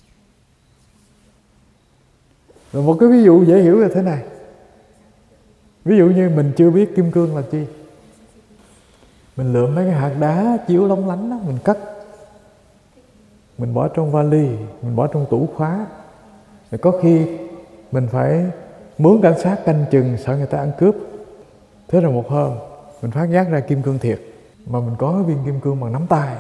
Rồi một cái ví dụ dễ hiểu là thế này. Ví dụ như mình chưa biết kim cương là chi, mình lượm mấy cái hạt đá chiếu lóng lánh đó, mình cất, mình bỏ trong vali, mình bỏ trong tủ khóa. Rồi có khi mình phải mướn cảnh sát canh chừng, sợ người ta ăn cướp. Thế rồi một hôm mình phát giác ra kim cương thiệt, mà mình có cái viên kim cương bằng nắm tay.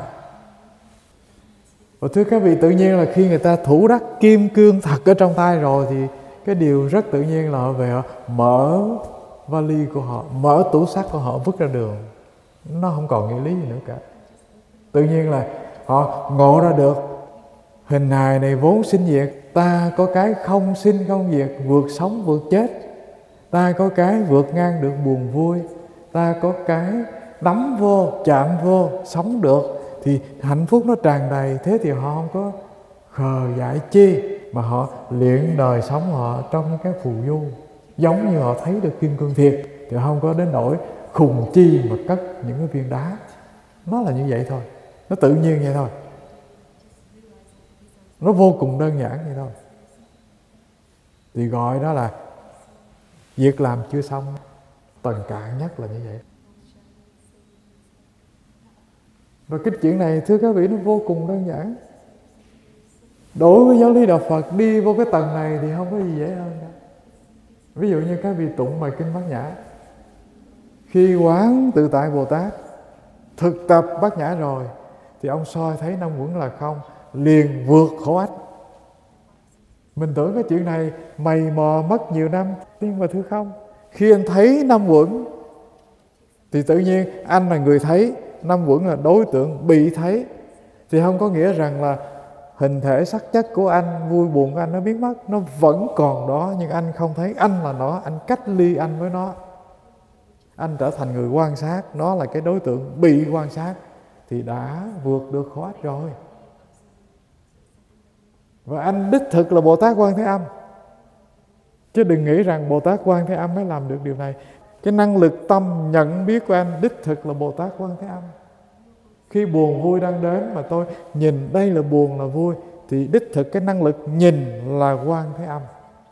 Và thưa các vị, tự nhiên là khi người ta thủ đắc kim cương thật ở trong tay rồi thì cái điều rất tự nhiên là họ về họ mở vali của họ, mở tủ sắt của họ, vứt ra đường. Nó không còn nghĩa lý gì nữa cả. Tự nhiên là họ ngộ ra được hình hài này vốn sinh diệt, ta có cái không sinh không diệt, vượt sống vượt chết. Ta có cái vượt ngang được buồn vui, ta có cái nắm vô, chạm vô, sống được, thì hạnh phúc nó tràn đầy. Thế thì họ không có khờ dại chi, mà họ luyện đời sống họ trong những cái phù du. Giống như họ thấy được kim cương thiệt thì không có đến nỗi khùng chi mà cất những cái viên đá. Nó là như vậy thôi, nó tự nhiên vậy thôi, nó vô cùng đơn giản vậy thôi. Thì gọi đó là việc làm chưa xong, tầng cạn nhất là như vậy. Và cái chuyện này thưa các vị nó vô cùng đơn giản. Đối với giáo lý Đạo Phật, đi vô cái tầng này thì không có gì dễ hơn cả. Ví dụ như các vị tụng bài kinh Bát Nhã, khi quán tự tại Bồ Tát thực tập Bát Nhã rồi thì ông soi thấy năm uẩn là không, liền vượt khổ ách. Mình tưởng cái chuyện này mày mò mất nhiều năm, nhưng mà thưa không, khi anh thấy năm uẩn thì tự nhiên anh là người thấy, năm uẩn là đối tượng bị thấy. Thì không có nghĩa rằng là hình thể sắc chất của anh, vui buồn của anh nó biến mất. Nó vẫn còn đó, nhưng anh không thấy anh là nó, anh cách ly anh với nó. Anh trở thành người quan sát, nó là cái đối tượng bị quan sát, thì đã vượt được khổ ách rồi. Và anh đích thực là Bồ Tát Quan Thế Âm. Chứ đừng nghĩ rằng Bồ Tát Quan Thế Âm mới làm được điều này. Cái năng lực tâm nhận biết của anh đích thực là Bồ Tát Quan Thế Âm. Khi buồn vui đang đến mà tôi nhìn đây là buồn là vui, thì đích thực cái năng lực nhìn là Quan Thế Âm.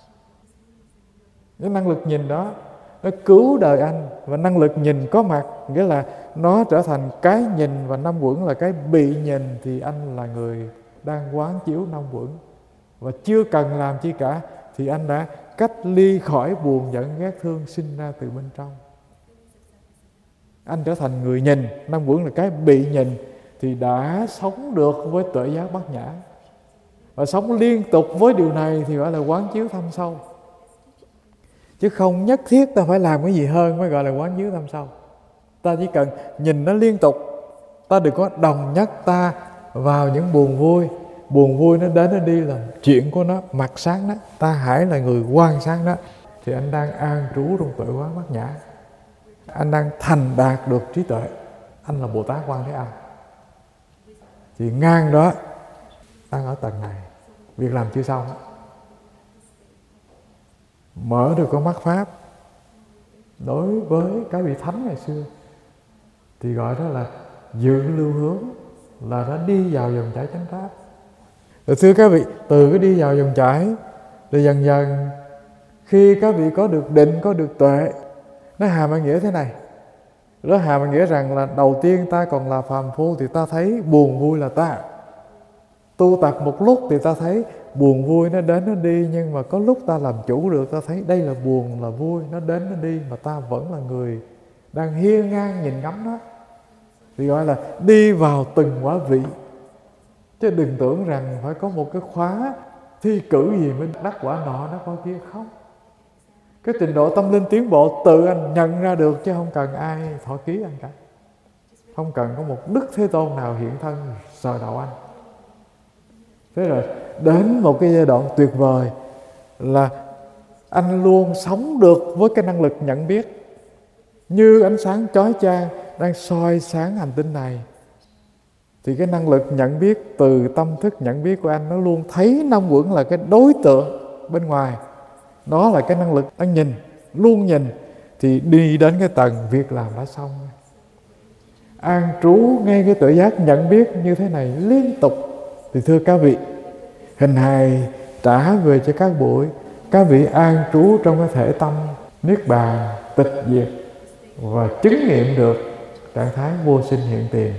Cái năng lực nhìn đó nó cứu đời anh. Và năng lực nhìn có mặt, nghĩa là nó trở thành cái nhìn, và năm uẩn là cái bị nhìn, thì anh là người đang quán chiếu năm uẩn. Và chưa cần làm chi cả thì anh đã cách ly khỏi buồn giận ghét thương sinh ra từ bên trong. Anh trở thành người nhìn, năm uẩn là cái bị nhìn, thì đã sống được với tuệ giác Bát Nhã. Và sống liên tục với điều này thì gọi là quán chiếu thâm sâu. Chứ không nhất thiết ta phải làm cái gì hơn mới gọi là quán chiếu thâm sâu. Ta chỉ cần nhìn nó liên tục. Ta đừng có đồng nhất ta vào những buồn vui. Buồn vui nó đến nó đi là chuyện của nó, mặt sáng đó. Ta hãy là người quan sát đó. Thì anh đang an trú trong tuệ quán Bát Nhã. Anh đang thành đạt được trí tuệ. Anh là Bồ Tát Quan Thế Âm. Thì ngang đó, đang ở tầng này, việc làm chưa xong. Mở được con mắt Pháp đối với các vị thánh ngày xưa thì gọi đó là dự lưu hướng, là đã đi vào dòng chảy chánh pháp. Rồi thưa các vị, từ cái đi vào dòng chảy thì dần dần khi các vị có được định, có được tuệ, nó hàm ý nghĩa thế này. Nó hàm ý nghĩa rằng là đầu tiên ta còn là phàm phu thì ta thấy buồn vui là ta. Tu tập một lúc thì ta thấy buồn vui nó đến nó đi, nhưng mà có lúc ta làm chủ được, ta thấy đây là buồn là vui, nó đến nó đi, mà ta vẫn là người đang hiên ngang nhìn ngắm nó. Thì gọi là đi vào từng quả vị. Chứ đừng tưởng rằng phải có một cái khóa thi cử gì mới đắc quả nọ đắc quả kia, không. Cái trình độ tâm linh tiến bộ tự anh nhận ra được, chứ không cần ai thọ ký anh cả. Không cần có một Đức Thế Tôn nào hiện thân sờ đầu anh. Thế rồi đến một cái giai đoạn tuyệt vời là anh luôn sống được với cái năng lực nhận biết, như ánh sáng chói chang đang soi sáng hành tinh này. Thì cái năng lực nhận biết từ tâm thức nhận biết của anh, nó luôn thấy năm uẩn là cái đối tượng bên ngoài. Đó là cái năng lực anh nhìn, luôn nhìn. Thì đi đến cái tầng việc làm đã xong, an trú ngay cái tuệ giác nhận biết như thế này liên tục. Thì thưa các vị, hình hài trả về cho các buổi, các vị an trú trong cái thể tâm niết bàn tịch diệt và chứng nghiệm được trạng thái vô sinh hiện tiền.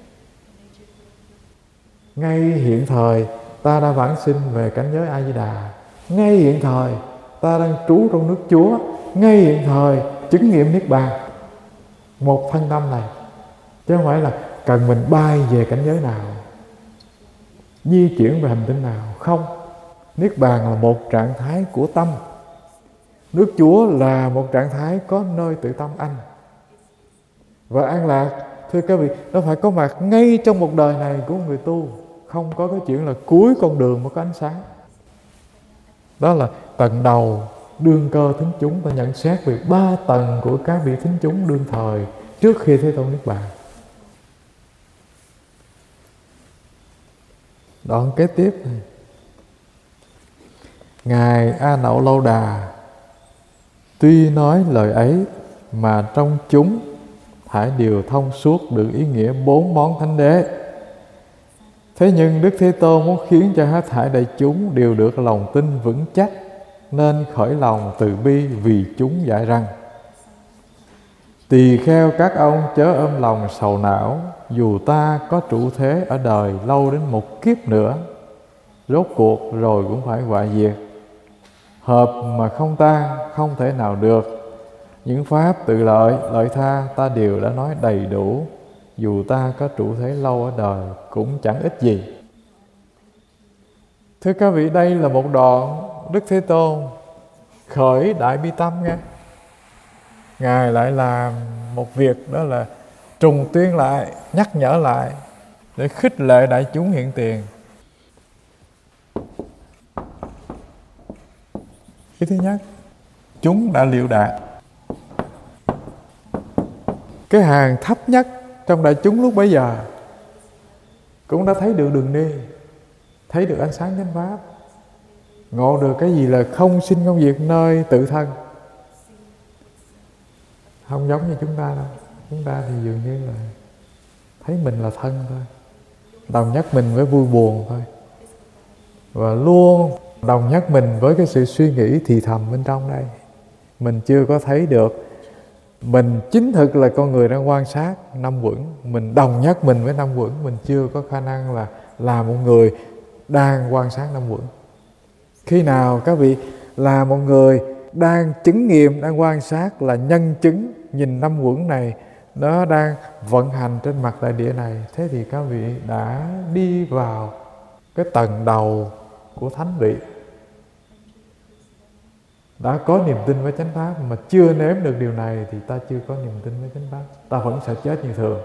Ngay hiện thời ta đã vãng sinh về cảnh giới A Di Đà. Ngay hiện thời ta đang trú trong nước Chúa. Ngay hiện thời chứng nghiệm niết bàn. Một thân tâm này, chứ không phải là cần mình bay về cảnh giới nào, di chuyển về hành tinh nào. Không. Niết bàn là một trạng thái của tâm. Nước Chúa là một trạng thái có nơi tự tâm anh. Và an lạc, thưa các vị, nó phải có mặt ngay trong một đời này của người tu. Không có cái chuyện là cuối con đường mới có ánh sáng. Đó là tầng đầu đương cơ thính chúng. Ta nhận xét về ba tầng của các vị thính chúng đương thời trước khi Thế Tôn niết bàn. Đoạn kế tiếp này, Ngài A Nậu Lâu Đà tuy nói lời ấy mà trong chúng thải đều thông suốt được ý nghĩa bốn món thánh đế. Thế nhưng Đức Thế Tôn muốn khiến cho hết thảy đại chúng đều được lòng tin vững chắc, nên khởi lòng từ bi vì chúng dạy rằng: tỳ kheo các ông chớ ôm lòng sầu não, dù ta có trụ thế ở đời lâu đến một kiếp nữa, rốt cuộc rồi cũng phải hoại diệt. Hợp mà không tan, không thể nào được. Những pháp tự lợi, lợi tha ta đều đã nói đầy đủ, dù ta có trụ thế lâu ở đời cũng chẳng ích gì. Thưa các vị, đây là một đoạn Đức Thế Tôn khởi đại bi tâm nghe. Ngài lại làm một việc, đó là trùng tuyên lại, nhắc nhở lại để khích lệ đại chúng hiện tiền. Cái thứ nhất, chúng đã liệu đạt. Cái hàng thấp nhất trong đại chúng lúc bấy giờ cũng đã thấy được đường đi, thấy được ánh sáng chánh pháp, ngộ được cái gì là không sinh không diệt nơi tự thân. Không giống như chúng ta đâu. Chúng ta thì dường như là thấy mình là thân thôi, đồng nhất mình với vui buồn thôi, và luôn đồng nhất mình với cái sự suy nghĩ thì thầm bên trong đây. Mình chưa có thấy được mình chính thực là con người đang quan sát năm uẩn. Mình đồng nhất mình với năm uẩn. Mình chưa có khả năng là là một người đang quan sát năm uẩn. Khi nào các vị là một người đang chứng nghiệm, đang quan sát, là nhân chứng, nhìn năm uẩn này nó đang vận hành trên mặt đại địa này, thế thì các vị đã đi vào cái tầng đầu của thánh vị, đã có niềm tin với chánh pháp. Mà chưa nếm được điều này thì ta chưa có niềm tin với chánh pháp, ta vẫn sợ chết như thường.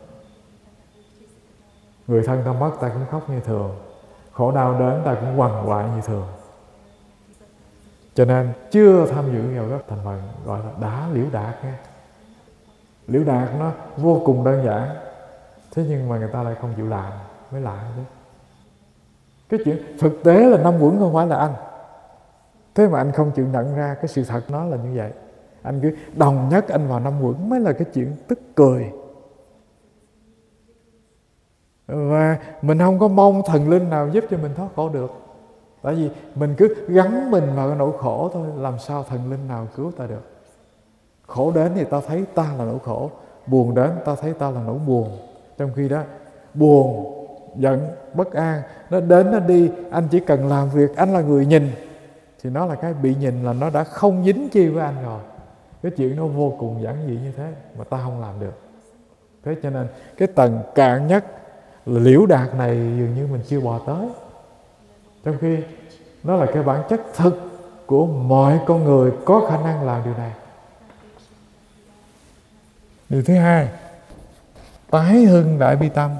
Người thân ta mất ta cũng khóc như thường, khổ đau đến ta cũng quằn quại như thường. Cho nên chưa tham dự vào các thành phần gọi là đã liễu đạt nghe. Liễu đạt nó vô cùng đơn giản, thế nhưng mà người ta lại không chịu làm mới lạ chứ. Cái chuyện thực tế là năm uẩn không phải là anh, thế mà anh không chịu nhận ra cái sự thật nó là như vậy. Anh cứ đồng nhất anh vào năm uẩn mới là cái chuyện tức cười. Và mình không có mong thần linh nào giúp cho mình thoát khổ được. Tại vì mình cứ gắn mình vào cái nỗi khổ thôi, làm sao thần linh nào cứu ta được. Khổ đến thì ta thấy ta là nỗi khổ, buồn đến ta thấy ta là nỗi buồn. Trong khi đó buồn, giận, bất an nó đến nó đi, anh chỉ cần làm việc, anh là người nhìn thì nó là cái bị nhìn, là nó đã không dính chi với anh rồi. Cái chuyện nó vô cùng giản dị như thế mà ta không làm được. Thế cho nên cái tầng cạn nhất là liễu đạt này dường như mình chưa bò tới. Trong khi Nó là cái bản chất thực của mọi con người có khả năng làm điều này. Điều thứ hai, tái hưng đại bi tâm.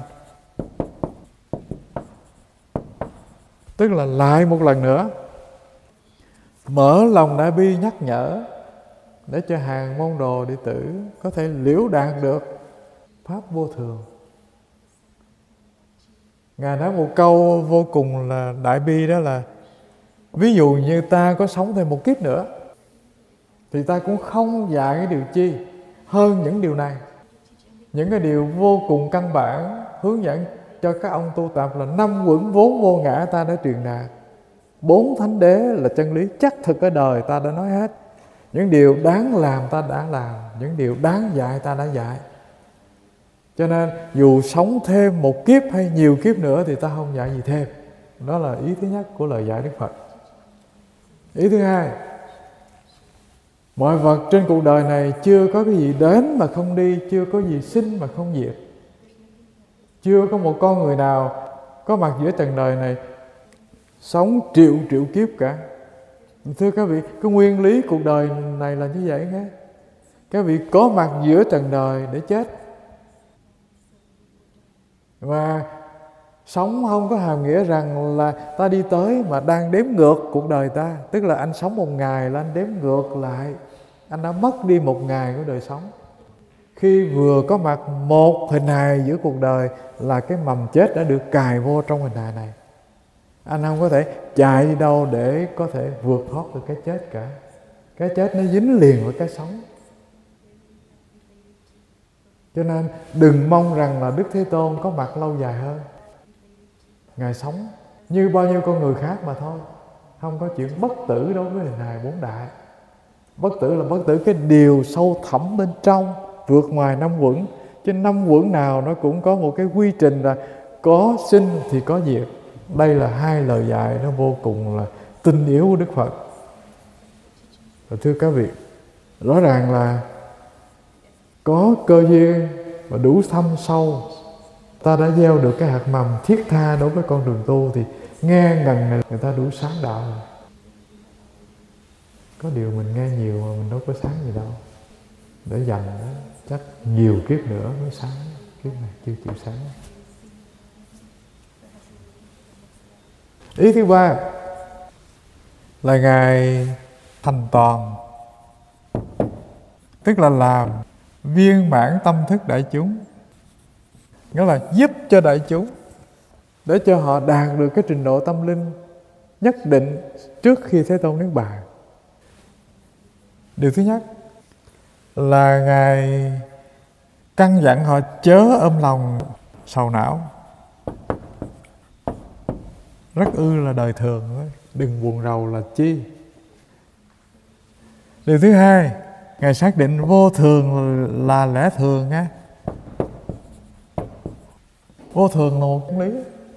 Tức là lại một lần nữa mở lòng đại bi nhắc nhở, để cho hàng môn đồ đệ tử có thể liễu đạt được pháp vô thường. Ngài nói một câu vô cùng là đại bi, đó là ví dụ như ta có sống thêm một kiếp nữa thì ta cũng không dạy cái điều chi hơn những điều này. Những cái điều vô cùng căn bản hướng dẫn cho các ông tu tập là năm uẩn vốn vô ngã ta đã truyền đạt. Bốn thánh đế là chân lý chắc thực ở đời ta đã nói hết. Những điều đáng làm ta đã làm, những điều đáng dạy ta đã dạy. Cho nên dù sống thêm một kiếp hay nhiều kiếp nữa thì ta không dạy gì thêm. Đó là ý thứ nhất của lời dạy Đức Phật. Ý thứ hai, mọi vật trên cuộc đời này chưa có cái gì đến mà không đi, chưa có gì sinh mà không diệt. Chưa có một con người nào có mặt giữa trần đời này sống triệu triệu kiếp cả. Thưa các vị, cái nguyên lý cuộc đời này là như vậy nghe. Các vị có mặt giữa trần đời để chết. Mà sống không có hàm nghĩa rằng là ta đi tới mà đang đếm ngược cuộc đời ta. Tức là anh sống một ngày là anh đếm ngược lại, anh đã mất đi một ngày của đời sống. Khi vừa có mặt một hình hài giữa cuộc đời là cái mầm chết đã được cài vô trong hình hài này. Anh không có thể chạy đi đâu để có thể vượt thoát được cái chết cả. Cái chết nó dính liền với cái sống. Cho nên đừng mong rằng là Đức Thế Tôn có mặt lâu dài hơn. Ngài sống như bao nhiêu con người khác mà thôi. Không có chuyện bất tử đối với hình hài bốn đại. Bất tử là bất tử cái điều sâu thẳm bên trong, vượt ngoài năm uẩn. Chứ năm uẩn nào nó cũng có một cái quy trình là có sinh thì có diệt. Đây là hai lời dạy nó vô cùng là tinh yếu của Đức Phật. Và thưa các vị, rõ ràng là có cơ duyên và đủ thâm sâu, ta đã gieo được cái hạt mầm thiết tha đối với con đường tu, thì nghe ngần này người ta đủ sáng đạo rồi. Có điều mình nghe nhiều mà mình đâu có sáng gì đâu. Để dành đó, chắc nhiều kiếp nữa mới sáng. Kiếp này chưa chịu sáng. Ý thứ ba là Ngài thành toàn, tức là làm viên mãn tâm thức đại chúng. Nghĩa là giúp cho đại chúng để cho họ đạt được cái trình độ tâm linh nhất định trước khi Thế Tôn niết bàn. Điều thứ nhất là Ngài căn dặn họ chớ ôm lòng sầu não. Rất ư là đời thường thôi, đừng buồn rầu là chi. Điều thứ hai, Ngài xác định vô thường là lẽ thường á. Vô thường là một chân lý.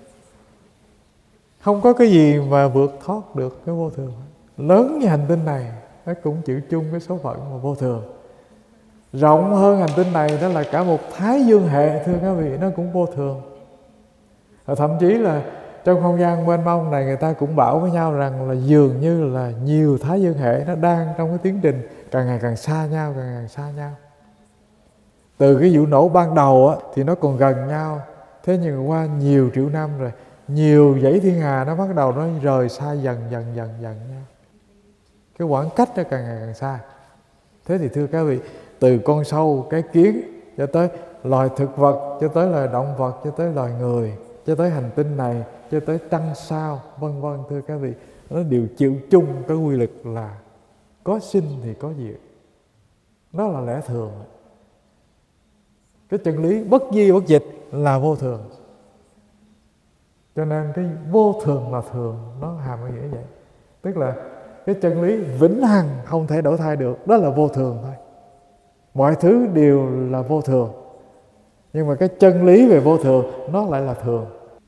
Không có cái gì mà vượt thoát được cái vô thường. Lớn như hành tinh này, nó cũng chịu chung cái số phận mà vô thường. Rộng hơn hành tinh này, đó là cả một thái dương hệ, thưa các vị, nó cũng vô thường. Và thậm chí là trong không gian mênh mông này, người ta cũng bảo với nhau rằng là dường như là nhiều thái dương hệ nó đang trong cái tiến trình càng ngày càng xa nhau, càng ngày càng xa nhau. Từ cái vụ nổ ban đầu á, thì nó còn gần nhau. Thế nhưng qua nhiều triệu năm rồi, nhiều dãy thiên hà nó bắt đầu nó rời xa dần dần dần dần nhau. Cái khoảng cách nó càng ngày càng xa. Thế thì thưa các vị, từ con sâu, cái kiến, cho tới loài thực vật, cho tới loài động vật, cho tới loài người, cho tới hành tinh này, cho tới trăng sao, vân vân, thưa các vị, nó đều chịu chung cái quy luật là có sinh thì có diệt. Đó là lẽ thường. Cái chân lý bất di bất dịch là vô thường. Cho nên cái vô thường là thường, nó hàm ý nghĩa vậy. Tức là cái chân lý vĩnh hằng không thể đổi thay được, đó là vô thường thôi. Mọi thứ đều là vô thường. Nhưng mà cái chân lý về vô thường nó lại là thường.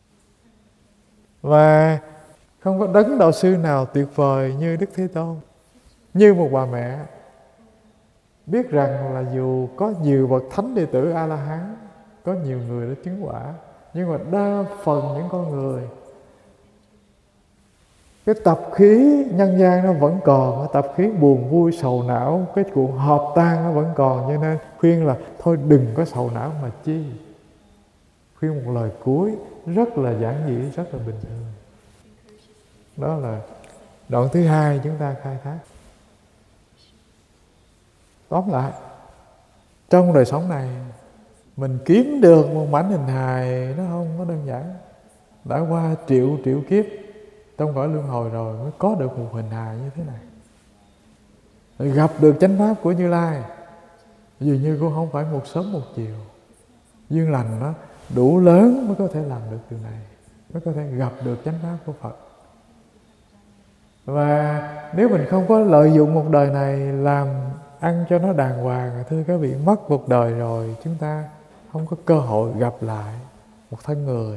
Và không có đấng đạo sư nào tuyệt vời như Đức Thế Tôn, như một bà mẹ biết rằng là dù có nhiều bậc thánh đệ tử A-la-hán, có nhiều người đã chứng quả, nhưng mà đa phần những con người Cái tập khí nhân gian nó vẫn còn, cái tập khí buồn vui sầu não, cái cuộc hợp tan nó vẫn còn. Cho nên khuyên là thôi đừng có sầu não mà chi. Khuyên một lời cuối rất là giản dị, rất là bình thường. Đó là đoạn thứ hai chúng ta khai thác. Tóm lại, trong đời sống này mình kiếm được một mảnh hình hài nó không có đơn giản. Đã qua triệu triệu kiếp trong cõi luân hồi rồi mới có được một hình hài như thế này. Rồi gặp được chánh pháp của Như Lai, dường như cũng không phải một sớm một chiều. Duyên lành nó đủ lớn mới có thể làm được điều này, mới có thể gặp được chánh pháp của Phật. Và nếu mình không có lợi dụng một đời này làm ăn cho nó đàng hoàng, thưa các vị, mất một đời rồi chúng ta không có cơ hội gặp lại một thân người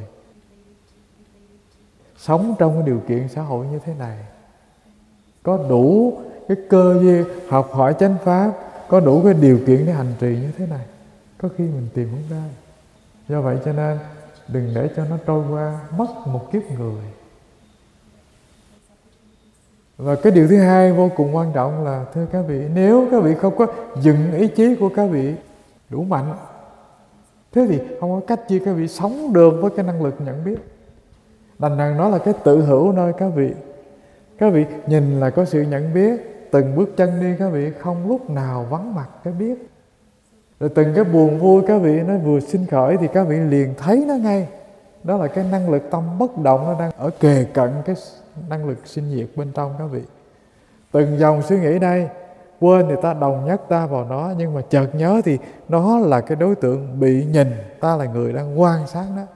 sống trong cái điều kiện xã hội như thế này, có đủ cái cơ duyên học hỏi chánh pháp, có đủ cái điều kiện để hành trì như thế này, có khi mình tìm không ra. Do vậy cho nên đừng để cho nó trôi qua mất một kiếp người. Và cái điều thứ hai vô cùng quan trọng là, thưa các vị, nếu các vị không có dựng ý chí của các vị đủ mạnh, thế thì không có cách chi các vị sống được với cái năng lực nhận biết. Đành rằng nó là cái tự hữu nơi các vị. Các vị nhìn là có sự nhận biết, từng bước chân đi các vị không lúc nào vắng mặt cái biết. Rồi từng cái buồn vui các vị nó vừa sinh khởi thì các vị liền thấy nó ngay. Đó là cái năng lực tâm bất động, nó đang ở kề cận cái năng lực sinh diệt bên trong các vị. Từng dòng suy nghĩ đây, quên thì ta đồng nhất ta vào nó, nhưng mà chợt nhớ thì nó là cái đối tượng bị nhìn, ta là người đang quan sát nó.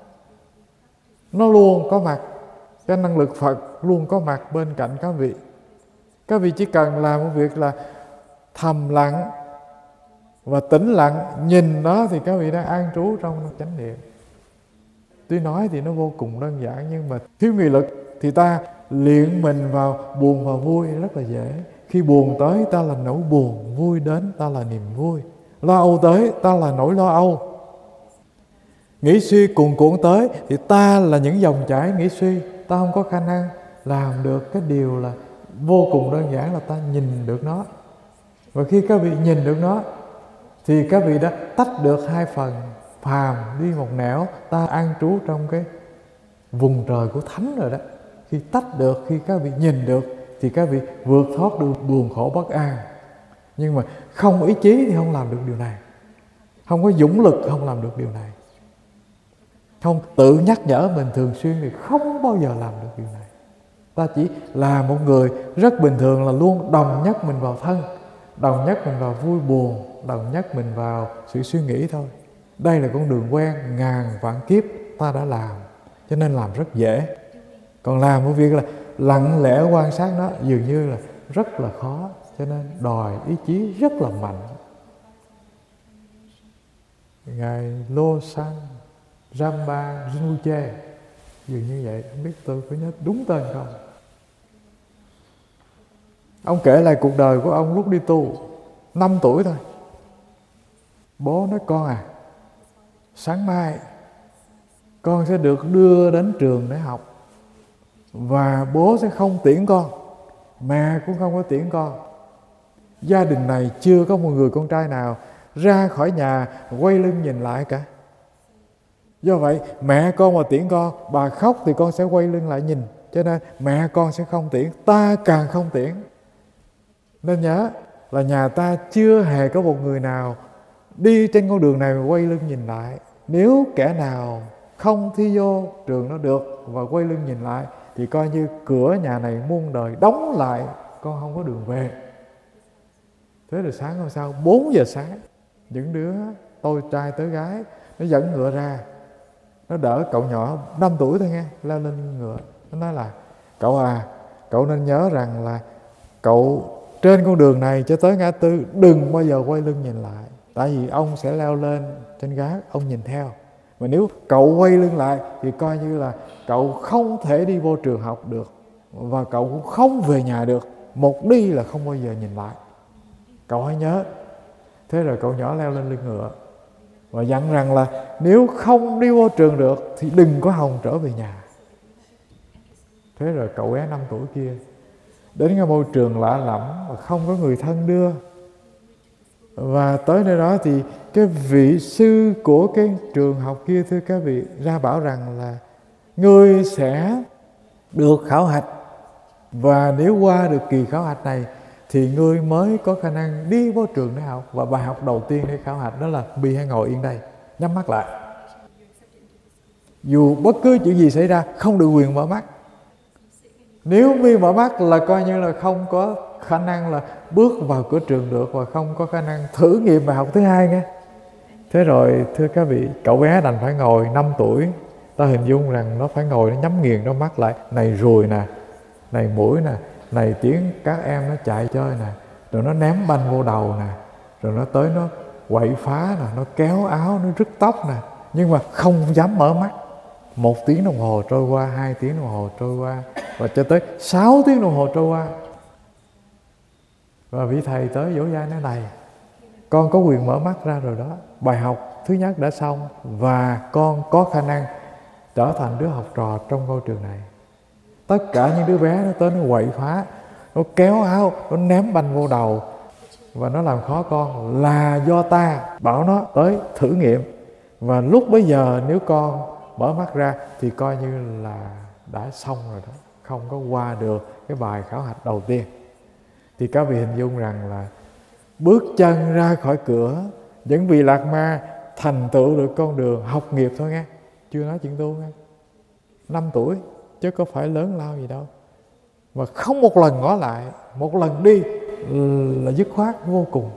Nó luôn có mặt, cái năng lực Phật luôn có mặt bên cạnh các vị. Các vị chỉ cần làm một việc là thầm lặng và tĩnh lặng nhìn nó thì các vị đang an trú trong chánh niệm. Tuy nói thì nó vô cùng đơn giản, nhưng mà thiếu nghị lực thì ta luyện mình vào buồn và vui rất là dễ. Khi buồn tới ta là nỗi buồn, vui đến ta là niềm vui, lo âu tới ta là nỗi lo âu, nghĩ suy cuồn cuộn tới thì ta là những dòng chảy nghĩ suy. Ta không có khả năng làm được cái điều là vô cùng đơn giản là ta nhìn được nó. Và khi các vị nhìn được nó thì các vị đã tách được hai phần phàm đi một nẻo, ta an trú trong cái vùng trời của thánh rồi đó. Khi tách được, khi các vị nhìn được thì các vị vượt thoát được buồn khổ bất an. Nhưng mà không ý chí thì không làm được điều này, không có dũng lực không làm được điều này, không tự nhắc nhở mình thường xuyên thì không bao giờ làm được điều này. Ta chỉ là một người rất bình thường, là luôn đồng nhất mình vào thân, đồng nhất mình vào vui buồn, đồng nhất mình vào sự suy nghĩ thôi. Đây là con đường quen ngàn vạn kiếp ta đã làm, cho nên làm rất dễ. Còn làm một việc là lặng lẽ quan sát nó dường như là rất là khó, cho nên đòi ý chí rất là mạnh. Ngài Losang Ramba Rinpoche dường như vậy, không biết tôi có nhớ đúng tên không. Ông kể lại cuộc đời của ông lúc đi tu, năm tuổi thôi. Bố nói con à, sáng mai con sẽ được đưa đến trường để học, và bố sẽ không tiễn con, mẹ cũng không có tiễn con. Gia đình này chưa có một người con trai nào ra khỏi nhà quay lưng nhìn lại cả. Do vậy mẹ con mà tiễn con, bà khóc thì con sẽ quay lưng lại nhìn, cho nên mẹ con sẽ không tiễn, ta càng không tiễn. Nên nhớ là nhà ta chưa hề có một người nào đi trên con đường này mà quay lưng nhìn lại. Nếu kẻ nào không thi vô trường nó được và quay lưng nhìn lại thì coi như cửa nhà này muôn đời đóng lại, con không có đường về. Thế rồi sáng hôm sau bốn giờ sáng, những đứa tôi trai tới gái nó dẫn ngựa ra, nó đỡ cậu nhỏ năm tuổi thôi nghe, leo lên ngựa. Nó nói là cậu à, cậu nên nhớ rằng là cậu trên con đường này cho tới ngã tư đừng bao giờ quay lưng nhìn lại, tại vì ông sẽ leo lên trên gác, ông nhìn theo. Mà nếu cậu quay lưng lại thì coi như là cậu không thể đi vô trường học được, và cậu cũng không về nhà được. Một đi là không bao giờ nhìn lại, cậu hãy nhớ. Thế rồi cậu nhỏ leo lên lưng ngựa và dặn rằng là nếu không đi vô trường được thì đừng có hòng trở về nhà. Thế rồi cậu bé năm tuổi kia đến cái môi trường lạ lẫm và không có người thân đưa, và tới nơi đó thì cái vị sư của cái trường học kia, thưa các vị, ra bảo rằng là ngươi sẽ được khảo hạch, và nếu qua được kỳ khảo hạch này thì ngươi mới có khả năng đi vô trường để học. Và bài học đầu tiên để khảo hạch đó là Bi hãy ngồi yên đây, nhắm mắt lại. Dù bất cứ chuyện gì xảy ra không được quyền mở mắt. Nếu Bi mở mắt là coi như là không có khả năng là bước vào cửa trường được, và không có khả năng thử nghiệm bài học thứ hai nghe. Thế rồi thưa các vị, cậu bé đành phải ngồi, năm tuổi. Ta hình dung rằng nó phải ngồi, nó nhắm nghiền đôi mắt lại. Này ruồi nè, này mũi nè, này tiếng các em nó chạy chơi nè, rồi nó ném banh vô đầu nè, rồi nó tới nó quậy phá nè, nó kéo áo, nó rứt tóc nè, nhưng mà không dám mở mắt. Một tiếng đồng hồ trôi qua, hai tiếng đồng hồ trôi qua, và cho tới sáu tiếng đồng hồ trôi qua. Và vị thầy tới vỗ vai nói này, con có quyền mở mắt ra rồi đó. Bài học thứ nhất đã xong, và con có khả năng trở thành đứa học trò trong ngôi trường này. Tất cả những đứa bé nó tới nó quậy phá, nó kéo áo, nó ném banh vô đầu, và nó làm khó con là do ta bảo nó tới thử nghiệm. Và lúc bấy giờ nếu con mở mắt ra thì coi như là đã xong rồi đó, không có qua được cái bài khảo hạch đầu tiên. Thì các vị hình dung rằng là bước chân ra khỏi cửa, những vị lạc ma thành tựu được con đường học nghiệp thôi nghe, chưa nói chuyện tu nghe. Năm tuổi chứ có phải lớn lao gì đâu, mà không một lần ngỏ lại, một lần đi là dứt khoát vô cùng.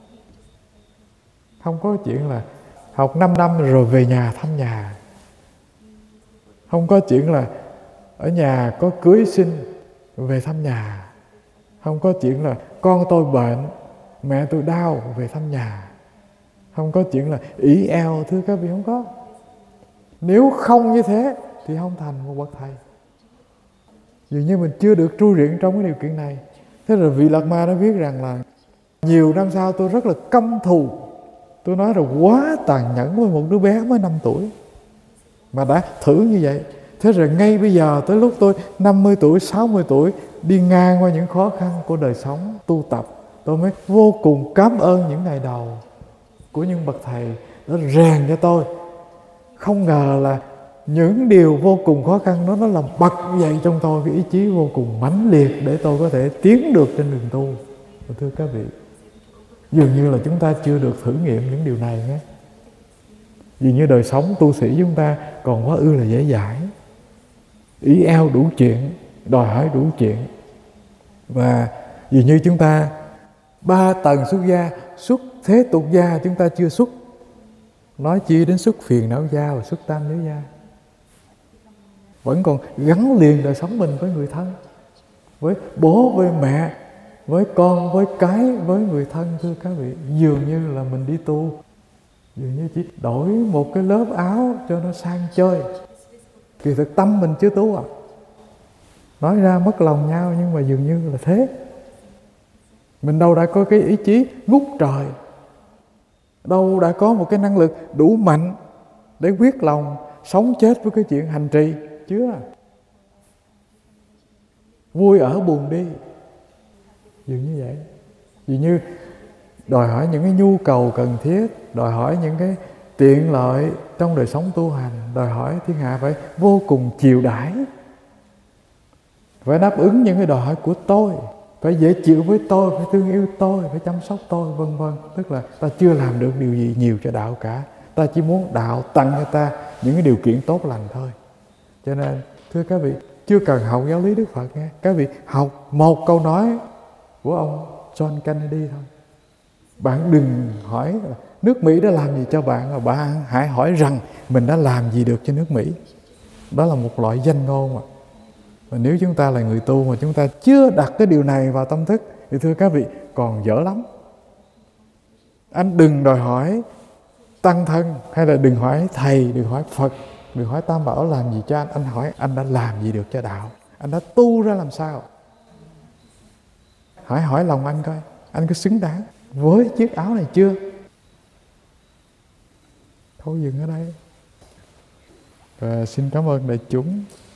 Không có chuyện là học năm năm rồi về nhà thăm nhà, không có chuyện là ở nhà có cưới xin về thăm nhà, không có chuyện là con tôi bệnh, mẹ tôi đau về thăm nhà, không có chuyện là ỷ eo, thưa các vị, không có. Nếu không như thế thì không thành một bậc thầy. Dường như mình chưa được trui riện trong cái điều kiện này. Thế rồi vị Lạc Ma đã viết rằng là nhiều năm sau tôi rất là căm thù, tôi nói là quá tàn nhẫn với một đứa bé mới năm tuổi mà đã thử như vậy. Thế rồi ngay bây giờ tới lúc tôi năm mươi tuổi, sáu mươi tuổi, đi ngang qua những khó khăn của đời sống tu tập, tôi mới vô cùng cảm ơn những ngày đầu của những bậc thầy đã rèn cho tôi. Không ngờ là những điều vô cùng khó khăn đó nó làm bật dậy trong tôi cái ý chí vô cùng mãnh liệt để tôi có thể tiến được trên đường tu. Và thưa các vị, dường như là chúng ta chưa được thử nghiệm những điều này nhé. Dường như đời sống tu sĩ chúng ta còn quá ư là dễ dãi, ý eo đủ chuyện, đòi hỏi đủ chuyện. Và dường như chúng ta ba tầng xuất gia, xuất thế tục gia chúng ta chưa xuất, nói chi đến xuất phiền não gia và xuất tam giới gia. Vẫn còn gắn liền đời sống mình với người thân, với bố, với mẹ, với con, với cái, với người thân. Thưa các vị, dường như là mình đi tu, dường như chỉ đổi một cái lớp áo cho nó sang chơi. Kỳ thực tâm mình chưa tu à. Nói ra mất lòng nhau, nhưng mà dường như là thế. Mình đâu đã có cái ý chí ngút trời, đâu đã có một cái năng lực đủ mạnh để quyết lòng sống chết với cái chuyện hành trì. Chưa. Vui ở buồn đi. Dường như vậy. Dường như đòi hỏi những cái nhu cầu cần thiết, đòi hỏi những cái tiện lợi trong đời sống tu hành, đòi hỏi thiên hạ phải vô cùng chiều đãi, phải đáp ứng những cái đòi hỏi của tôi, phải dễ chịu với tôi, phải thương yêu tôi, phải chăm sóc tôi, vân vân. Tức là ta chưa làm được điều gì nhiều cho đạo cả. Ta chỉ muốn đạo tặng cho ta những cái điều kiện tốt lành thôi. Cho nên thưa các vị, chưa cần học giáo lý Đức Phật nghe. Các vị học một câu nói của ông John Kennedy thôi. Bạn đừng hỏi là nước Mỹ đã làm gì cho bạn, mà bạn hãy hỏi rằng mình đã làm gì được cho nước Mỹ. Đó là một loại danh ngôn mà. Và nếu chúng ta là người tu mà chúng ta chưa đặt cái điều này vào tâm thức thì thưa các vị còn dở lắm. Anh đừng đòi hỏi tăng thân, hay là đừng hỏi thầy, đừng hỏi Phật, đừng hỏi Tam Bảo làm gì cho anh. Anh hỏi anh đã làm gì được cho đạo, anh đã tu ra làm sao. Hãy hỏi lòng anh coi, anh có xứng đáng với chiếc áo này chưa? Thôi dừng ở đây. Và xin cảm ơn đại chúng.